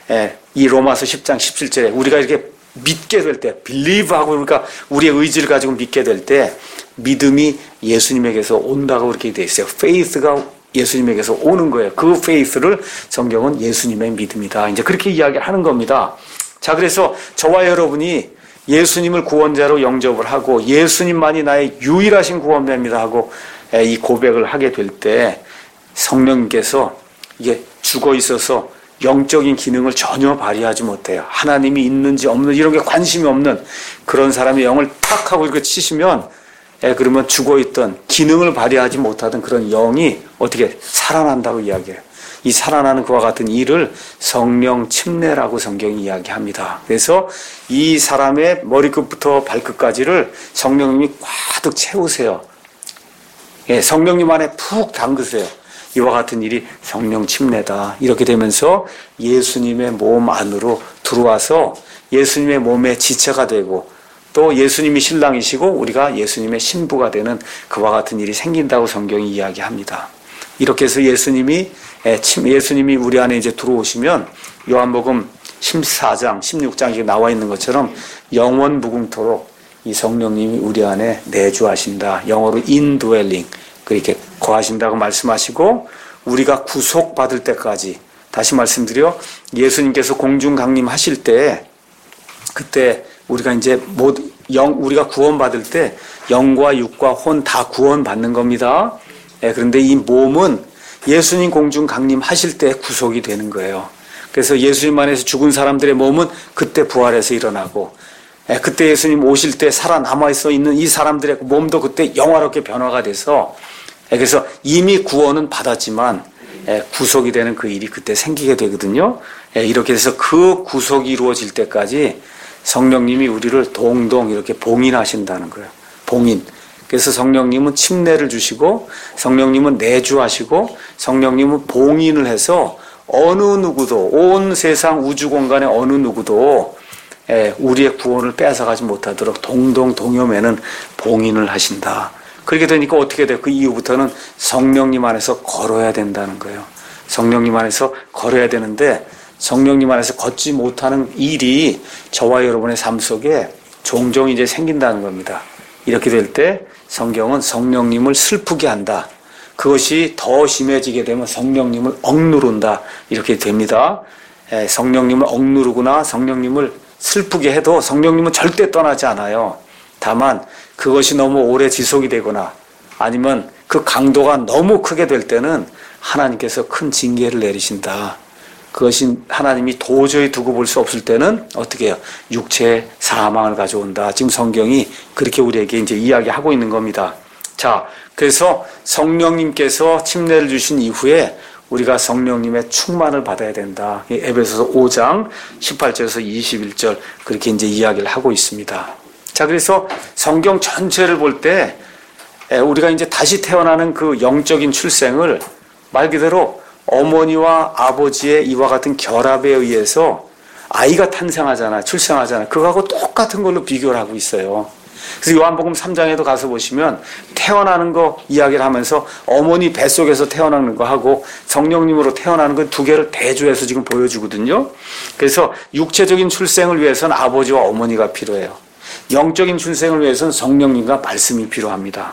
이 로마서 십 장 십칠 절에 우리가 이렇게 믿게 될 때, believe 하고 그러니까 우리의 의지를 가지고 믿게 될 때 믿음이 예수님에게서 온다고 그렇게 돼 있어요. faith가 예수님에게서 오는 거예요. 그 faith를 성경은 예수님의 믿음이다. 이제 그렇게 이야기하는 겁니다. 자, 그래서 저와 여러분이 예수님을 구원자로 영접을 하고 예수님만이 나의 유일하신 구원자입니다 하고 이 고백을 하게 될 때 성령님께서 이게 죽어 있어서 영적인 기능을 전혀 발휘하지 못해요. 하나님이 있는지 없는지 이런 게 관심이 없는 그런 사람의 영을 탁 하고 이렇게 치시면 예, 그러면 죽어있던 기능을 발휘하지 못하던 그런 영이 어떻게 살아난다고 이야기해요. 이 살아나는 그와 같은 일을 성령 침례라고 성경이 이야기합니다. 그래서 이 사람의 머리끝부터 발끝까지를 성령님이 가득 채우세요. 예, 성령님 안에 푹 담그세요. 이와 같은 일이 성령 침례다. 이렇게 되면서 예수님의 몸 안으로 들어와서 예수님의 몸의 지체가 되고 또 예수님이 신랑이시고 우리가 예수님의 신부가 되는 그와 같은 일이 생긴다고 성경이 이야기합니다. 이렇게 해서 예수님이 예수님이 우리 안에 이제 들어오시면 요한복음 십사 장, 십육 장에 나와 있는 것처럼 영원 무궁토록 이 성령님이 우리 안에 내주하신다. 영어로 indwelling 그렇게 거하신다고 말씀하시고 우리가 구속받을 때까지 다시 말씀드려 예수님께서 공중 강림하실 때 그때 우리가 이제 모두 영 우리가 구원받을 때 영과 육과 혼 다 구원받는 겁니다. 예, 그런데 이 몸은 예수님 공중 강림하실 때 구속이 되는 거예요. 그래서 예수님 안에서 죽은 사람들의 몸은 그때 부활해서 일어나고 예, 그때 예수님 오실 때 살아남아 있어 있는 이 사람들의 몸도 그때 영화롭게 변화가 돼서 예, 그래서 이미 구원은 받았지만 예, 구속이 되는 그 일이 그때 생기게 되거든요. 예, 이렇게 해서 그 구속이 이루어질 때까지 성령님이 우리를 동동 이렇게 봉인하신다는 거예요. 봉인. 그래서 성령님은 침례를 주시고 성령님은 내주하시고 성령님은 봉인을 해서 어느 누구도 온 세상 우주 공간의 어느 누구도 우리의 구원을 뺏어가지 못하도록 동동 동여매는 봉인을 하신다. 그렇게 되니까 어떻게 돼요? 그 이후부터는 성령님 안에서 걸어야 된다는 거예요. 성령님 안에서 걸어야 되는데 성령님 안에서 걷지 못하는 일이 저와 여러분의 삶 속에 종종 이제 생긴다는 겁니다. 이렇게 될 때 성경은 성령님을 슬프게 한다. 그것이 더 심해지게 되면 성령님을 억누른다. 이렇게 됩니다. 에, 성령님을 억누르거나 성령님을 슬프게 해도 성령님은 절대 떠나지 않아요. 다만 그것이 너무 오래 지속이 되거나 아니면 그 강도가 너무 크게 될 때는 하나님께서 큰 징계를 내리신다. 그것이 하나님이 도저히 두고 볼 수 없을 때는 어떻게 해요? 육체의 사망을 가져온다. 지금 성경이 그렇게 우리에게 이제 이야기하고 있는 겁니다. 자, 그래서 성령님께서 침례를 주신 이후에 우리가 성령님의 충만을 받아야 된다. 에베소서 오 장 십팔 절에서 이십일 절 그렇게 이제 이야기를 하고 있습니다. 자, 그래서 성경 전체를 볼 때 우리가 이제 다시 태어나는 그 영적인 출생을 말 그대로 어머니와 아버지의 이와 같은 결합에 의해서 아이가 탄생하잖아, 출생하잖아. 그거하고 똑같은 걸로 비교를 하고 있어요. 그래서 요한복음 삼 장에도 가서 보시면 태어나는 거 이야기를 하면서 어머니 뱃속에서 태어나는 거 하고 성령님으로 태어나는 거 두 개를 대조해서 지금 보여주거든요. 그래서 육체적인 출생을 위해서는 아버지와 어머니가 필요해요. 영적인 출생을 위해서는 성령님과 말씀이 필요합니다.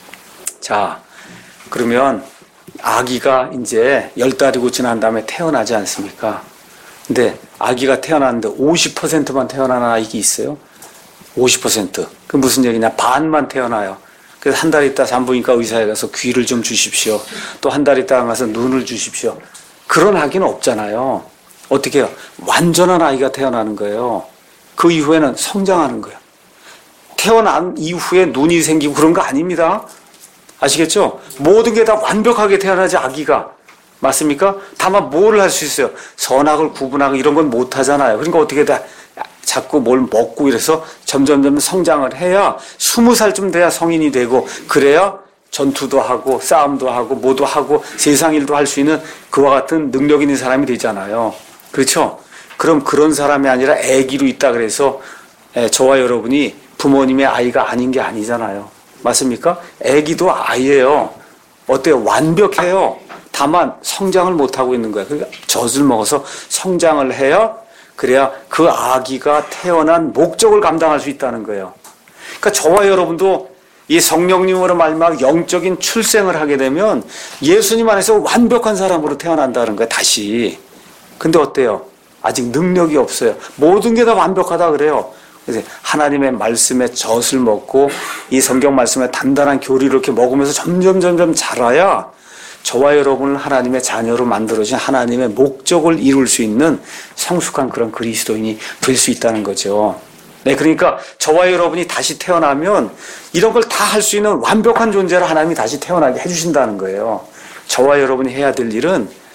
자, 그러면 아기가 이제 열 달이고 지난 다음에 태어나지 않습니까? 근데 아기가 태어났는데 오십 퍼센트만 태어나는 아이가 있어요. 오십 퍼센트. 그 무슨 얘기냐? 반만 태어나요. 그래서 한 달 있다 산부인과 의사에 가서 귀를 좀 주십시오. 또 한 달 있다 가서 눈을 주십시오. 그런 아기는 없잖아요. 어떻게 해요? 완전한 아이가 태어나는 거예요. 그 이후에는 성장하는 거예요. 태어난 이후에 눈이 생기고 그런 거 아닙니다. 아시겠죠? 모든 게 다 완벽하게 태어나지 아기가. 맞습니까? 다만 뭘 할 수 있어요? 선악을 구분하고 이런 건 못 하잖아요. 그러니까 어떻게 다 자꾸 뭘 먹고 이래서 점점점 성장을 해야 스무 살쯤 돼야 성인이 되고 그래야 전투도 하고 싸움도 하고 뭐도 하고 세상 일도 할 수 있는 그와 같은 능력 있는 사람이 되잖아요. 그렇죠? 그럼 그런 사람이 아니라 아기로 있다 그래서 저와 여러분이 부모님의 아이가 아닌 게 아니잖아요. 맞습니까? 아기도 아이예요. 어때요? 완벽해요. 다만 성장을 못하고 있는 거예요. 그러니까 젖을 먹어서 성장을 해야 그래야 그 아기가 태어난 목적을 감당할 수 있다는 거예요. 그러니까 저와 여러분도 이 성령님으로 말미암아 영적인 출생을 하게 되면 예수님 안에서 완벽한 사람으로 태어난다는 거예요. 다시. 근데 어때요? 아직 능력이 없어요. 모든 게 다 완벽하다 그래요. 그래서 하나님의 말씀에 젖을 먹고 이 성경 말씀에 단단한 교리를 이렇게 먹으면서 점점 점점 자라야 저와 여러분을 하나님의 자녀로 만들어진 하나님의 목적을 이룰 수 있는 성숙한 그런 그리스도인이 될 수 있다는 거죠. 네, 그러니까 저와 여러분이 다시 태어나면 이런 걸 다 할 수 있는 완벽한 존재로 하나님이 다시 태어나게 해주신다는 거예요. 저와 여러분이 해야 될 일은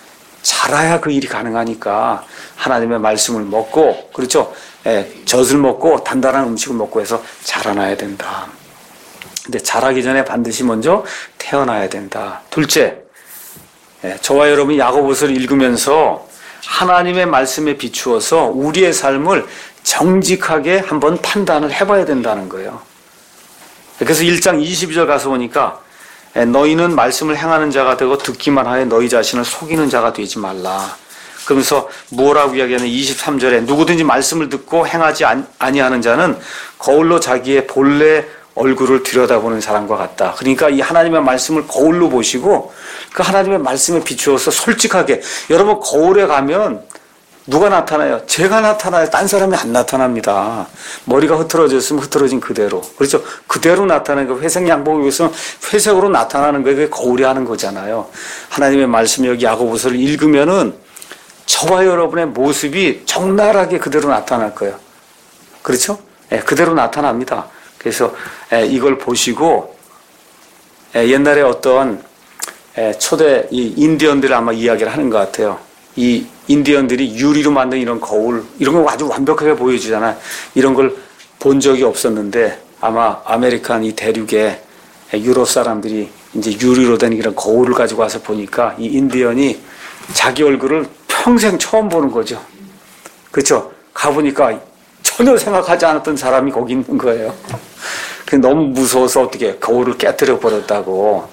자라야 그 일이 가능하니까 하나님의 말씀을 먹고, 그렇죠? 예, 젖을 먹고 단단한 음식을 먹고 해서 자라나야 된다. 근데 자라기 전에 반드시 먼저 태어나야 된다. 둘째, 예, 저와 여러분이 야고보서를 읽으면서 하나님의 말씀에 비추어서 우리의 삶을 정직하게 한번 판단을 해봐야 된다는 거예요. 그래서 일 장 이십이 절 가서 보니까 너희는 말씀을 행하는 자가 되고 듣기만 하여 너희 자신을 속이는 자가 되지 말라. 그러면서 뭐라고 이야기하는 이십삼 절에 누구든지 말씀을 듣고 행하지 아니하는 자는 거울로 자기의 본래 얼굴을 들여다보는 사람과 같다. 그러니까 이 하나님의 말씀을 거울로 보시고 그 하나님의 말씀에 비추어서 솔직하게, 여러분 거울에 가면 누가 나타나요? 제가 나타나요. 딴 사람이 안 나타납니다. 머리가 흐트러졌으면 흐트러진 그대로. 그렇죠? 그대로 나타나는 거. 회색 양복을 입으면 회색으로 나타나는 거예요. 그게 거울이 하는 거잖아요. 하나님의 말씀 여기 야고보서를 읽으면은 저와 여러분의 모습이 적나라하게 그대로 나타날 거예요. 그렇죠? 예, 그대로 나타납니다. 그래서 예, 이걸 보시고 예, 옛날에 어떤 예, 초대 이 인디언들이 아마 이야기를 하는 것 같아요. 이 인디언들이 유리로 만든 이런 거울, 이런 거 아주 완벽하게 보여주잖아요. 이런 걸 본 적이 없었는데 아마 아메리칸 이 대륙에 유럽 사람들이 이제 유리로 된 이런 거울을 가지고 와서 보니까 이 인디언이 자기 얼굴을 평생 처음 보는 거죠. 그렇죠? 가보니까 전혀 생각하지 않았던 사람이 거기 있는 거예요. 너무 무서워서 어떻게 거울을 깨뜨려 버렸다고.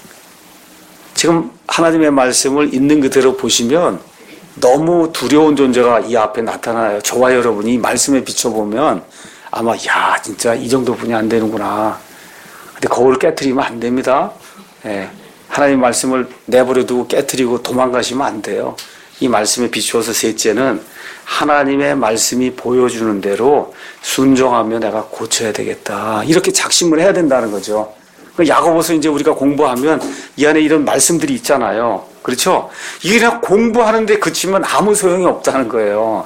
지금 하나님의 말씀을 있는 그대로 보시면 너무 두려운 존재가 이 앞에 나타나요. 저와 여러분이 말씀에 비춰보면 아마 야 진짜 이 정도뿐이 안 되는구나. 근데 거울을 깨뜨리면 안 됩니다. 예, 하나님 말씀을 내버려 두고 깨뜨리고 도망가시면 안 돼요. 이 말씀에 비추어서 셋째는 하나님의 말씀이 보여주는 대로 순종하며 내가 고쳐야 되겠다. 이렇게 작심을 해야 된다는 거죠. 야고보서 이제 우리가 공부하면 이 안에 이런 말씀들이 있잖아요. 그렇죠? 이게 그냥 공부하는데 그치면 아무 소용이 없다는 거예요.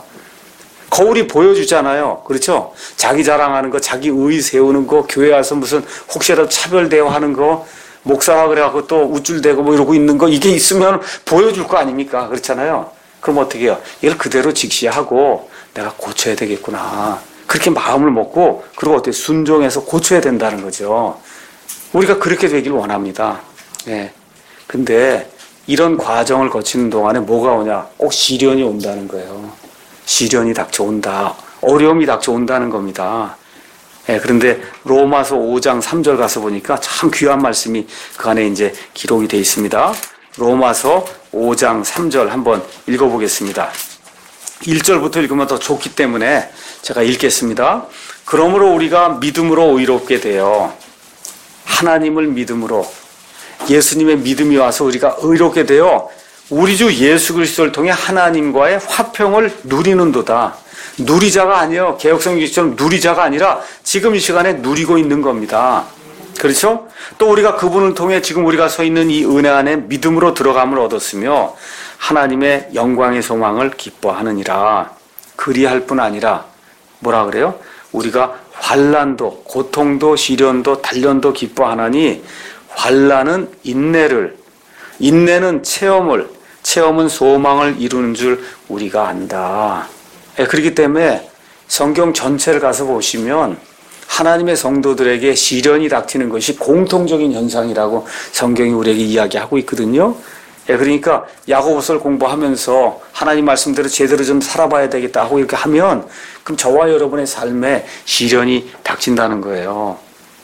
거울이 보여주잖아요. 그렇죠? 자기 자랑하는 거, 자기 의 세우는 거, 교회 와서 무슨 혹시라도 차별 대화하는 거, 목사가 그래갖고 또 우쭐대고 뭐 이러고 있는 거, 이게 있으면 보여줄 거 아닙니까? 그렇잖아요. 그럼 어떻게 해요? 이걸 그대로 직시하고 내가 고쳐야 되겠구나. 그렇게 마음을 먹고, 그리고 어떻게 순종해서 고쳐야 된다는 거죠. 우리가 그렇게 되길 원합니다. 예. 근데 이런 과정을 거치는 동안에 뭐가 오냐? 꼭 시련이 온다는 거예요. 시련이 닥쳐온다. 어려움이 닥쳐온다는 겁니다. 예, 그런데 로마서 오 장 삼 절 가서 보니까 참 귀한 말씀이 그 안에 이제 기록이 되어 있습니다. 로마서 오 장 삼 절 한번 읽어보겠습니다. 일 절부터 읽으면 더 좋기 때문에 제가 읽겠습니다. 그러므로 우리가 믿음으로 의롭게 되어 하나님을 믿음으로 예수님의 믿음이 와서 우리가 의롭게 되어 우리 주 예수 그리스도를 통해 하나님과의 화평을 누리는도다. 누리자가 아니에요. 개혁성경처럼 누리자가 아니라 지금 이 시간에 누리고 있는 겁니다. 그렇죠? 또 우리가 그분을 통해 지금 우리가 서 있는 이 은혜 안에 믿음으로 들어감을 얻었으며 하나님의 영광의 소망을 기뻐하느니라. 그리할 뿐 아니라 뭐라 그래요? 우리가 환난도 고통도 시련도 단련도 기뻐하나니 환난은 인내를, 인내는 체험을, 체험은 소망을 이루는 줄 우리가 안다. 예, 그렇기 때문에 성경 전체를 가서 보시면 하나님의 성도들에게 시련이 닥치는 것이 공통적인 현상이라고 성경이 우리에게 이야기하고 있거든요. 예, 그러니까 야고보서를 공부하면서 하나님 말씀대로 제대로 좀 살아봐야 되겠다 하고 이렇게 하면 그럼 저와 여러분의 삶에 시련이 닥친다는 거예요.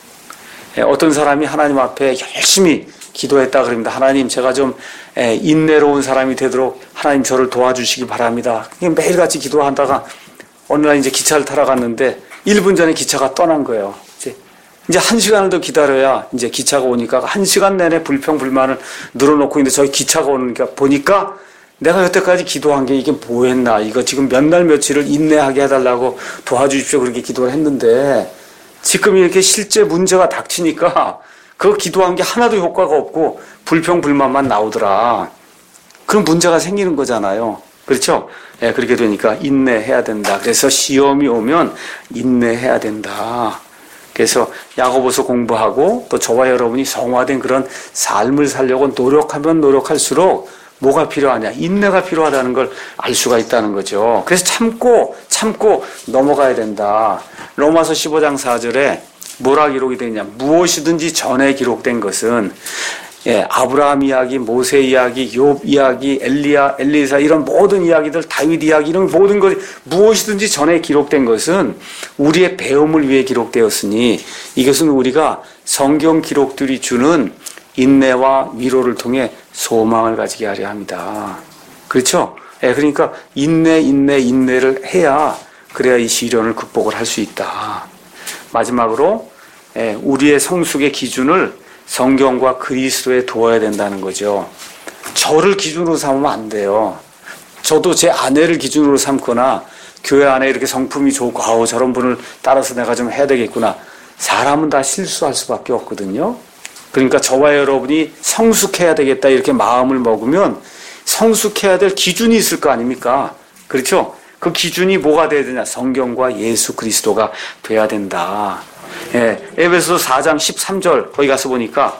예, 어떤 사람이 하나님 앞에 열심히 기도했다 그럽니다. 하나님 제가 좀 예, 인내로운 사람이 되도록 하나님 저를 도와주시기 바랍니다. 매일같이 기도하다가 어느 날 이제 기차를 타러 갔는데 일 분 전에 기차가 떠난 거예요. 이제, 이제 한 시간을 더 기다려야 이제 기차가 오니까 한 시간 내내 불평불만을 늘어놓고 있는데 저희 기차가 오니까 보니까 내가 여태까지 기도한 게 이게 뭐했나. 이거 지금 몇 날 며칠을 인내하게 해달라고 도와주십시오. 그렇게 기도를 했는데 지금 이렇게 실제 문제가 닥치니까 그 기도한 게 하나도 효과가 없고 불평불만만 나오더라. 그런 문제가 생기는 거잖아요. 그렇죠? 예, 그렇게 되니까 인내해야 된다. 그래서 시험이 오면 인내해야 된다. 그래서 야고보서 공부하고 또 저와 여러분이 성화된 그런 삶을 살려고 노력하면 노력할수록 뭐가 필요하냐? 인내가 필요하다는 걸 알 수가 있다는 거죠. 그래서 참고 참고 넘어가야 된다. 로마서 십오 장 사 절에 뭐라 기록이 되어 있냐? 무엇이든지 전에 기록된 것은 예, 아브라함 이야기, 모세 이야기, 욥 이야기, 엘리야, 엘리사 이런 모든 이야기들, 다윗 이야기 이런 모든 것 무엇이든지 전에 기록된 것은 우리의 배움을 위해 기록되었으니 이것은 우리가 성경 기록들이 주는 인내와 위로를 통해 소망을 가지게 하려 합니다. 그렇죠? 예, 그러니까 인내, 인내, 인내를 해야 그래야 이 시련을 극복을 할 수 있다. 마지막으로 예, 우리의 성숙의 기준을 성경과 그리스도에 두어야 된다는 거죠. 저를 기준으로 삼으면 안 돼요. 저도 제 아내를 기준으로 삼거나 교회 안에 이렇게 성품이 좋고 아우 저런 분을 따라서 내가 좀 해야 되겠구나. 사람은 다 실수할 수밖에 없거든요. 그러니까 저와 여러분이 성숙해야 되겠다 이렇게 마음을 먹으면 성숙해야 될 기준이 있을 거 아닙니까? 그렇죠? 그 기준이 뭐가 돼야 되냐? 성경과 예수 그리스도가 돼야 된다. 예, 에베소서 사 장 십삼 절 거기 가서 보니까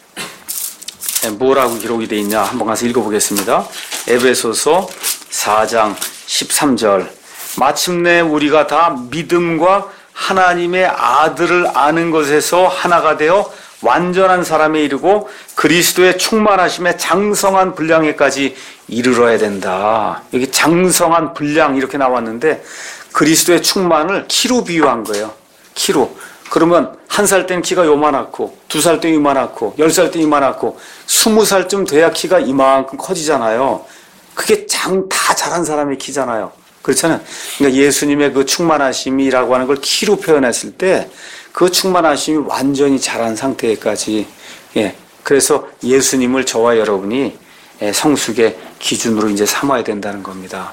예, 뭐라고 기록이 되어 있냐 한번 가서 읽어보겠습니다. 에베소서 사 장 십삼 절 마침내 우리가 다 믿음과 하나님의 아들을 아는 것에서 하나가 되어 완전한 사람에 이르고 그리스도의 충만하심에 장성한 분량에까지 이르러야 된다. 여기 장성한 분량 이렇게 나왔는데 그리스도의 충만을 키로 비유한 거예요. 키로. 그러면 한 살 때는 키가 요만하고 두 살 때는 이만하고 열 살 때는 이만하고 스무 살쯤 돼야 키가 이만큼 커지잖아요. 그게 장 다 자란 사람의 키잖아요. 그렇잖아요. 그러니까 예수님의 그 충만하심이라고 하는 걸 키로 표현했을 때 그 충만하심이 완전히 자란 상태까지 예. 그래서 예수님을 저와 여러분이 성숙의 기준으로 이제 삼아야 된다는 겁니다.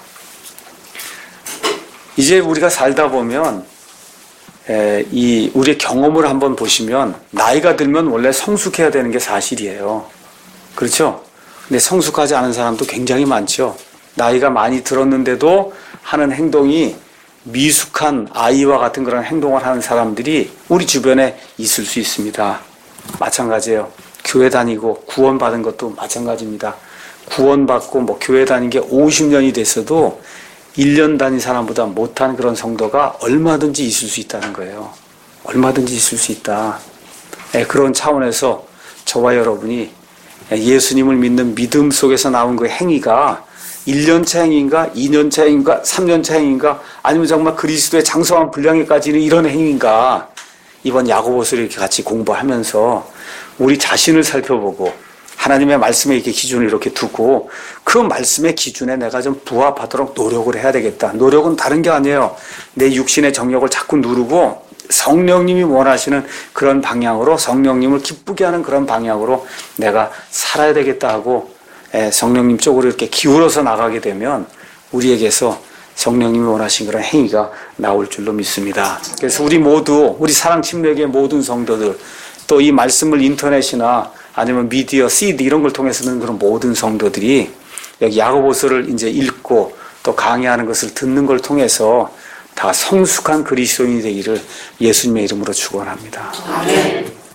이제 우리가 살다 보면 에, 이 우리의 경험을 한번 보시면 나이가 들면 원래 성숙해야 되는 게 사실이에요. 그렇죠? 근데 성숙하지 않은 사람도 굉장히 많죠. 나이가 많이 들었는데도 하는 행동이 미숙한 아이와 같은 그런 행동을 하는 사람들이 우리 주변에 있을 수 있습니다. 마찬가지예요. 교회 다니고 구원받은 것도 마찬가지입니다. 구원받고 뭐 교회 다닌 게 오십 년이 됐어도 일 년 다닌 사람보다 못한 그런 성도가 얼마든지 있을 수 있다는 거예요. 얼마든지 있을 수 있다. 예, 그런 차원에서 저와 여러분이 예수님을 믿는 믿음 속에서 나온 그 행위가 일 년 차 행위인가, 이 년 차 행위인가, 삼 년 차 행위인가, 아니면 정말 그리스도의 장성한 분량에까지는 이런 행위인가. 이번 야고보서를 이렇게 같이 공부하면서 우리 자신을 살펴보고 하나님의 말씀에 이렇게 기준을 이렇게 두고 그 말씀의 기준에 내가 좀 부합하도록 노력을 해야 되겠다. 노력은 다른 게 아니에요. 내 육신의 정욕을 자꾸 누르고 성령님이 원하시는 그런 방향으로 성령님을 기쁘게 하는 그런 방향으로 내가 살아야 되겠다 하고 성령님 쪽으로 이렇게 기울어서 나가게 되면 우리에게서 성령님이 원하신 그런 행위가 나올 줄로 믿습니다. 그래서 우리 모두 우리 사랑 침례교의 모든 성도들 또 이 말씀을 인터넷이나 아니면 미디어, 씨디 이런 걸 통해서 듣는 그런 모든 성도들이 여기 야고보서를 이제 읽고 또 강의하는 것을 듣는 걸 통해서 다 성숙한 그리스도인이 되기를 예수님의 이름으로 축원합니다. 아멘.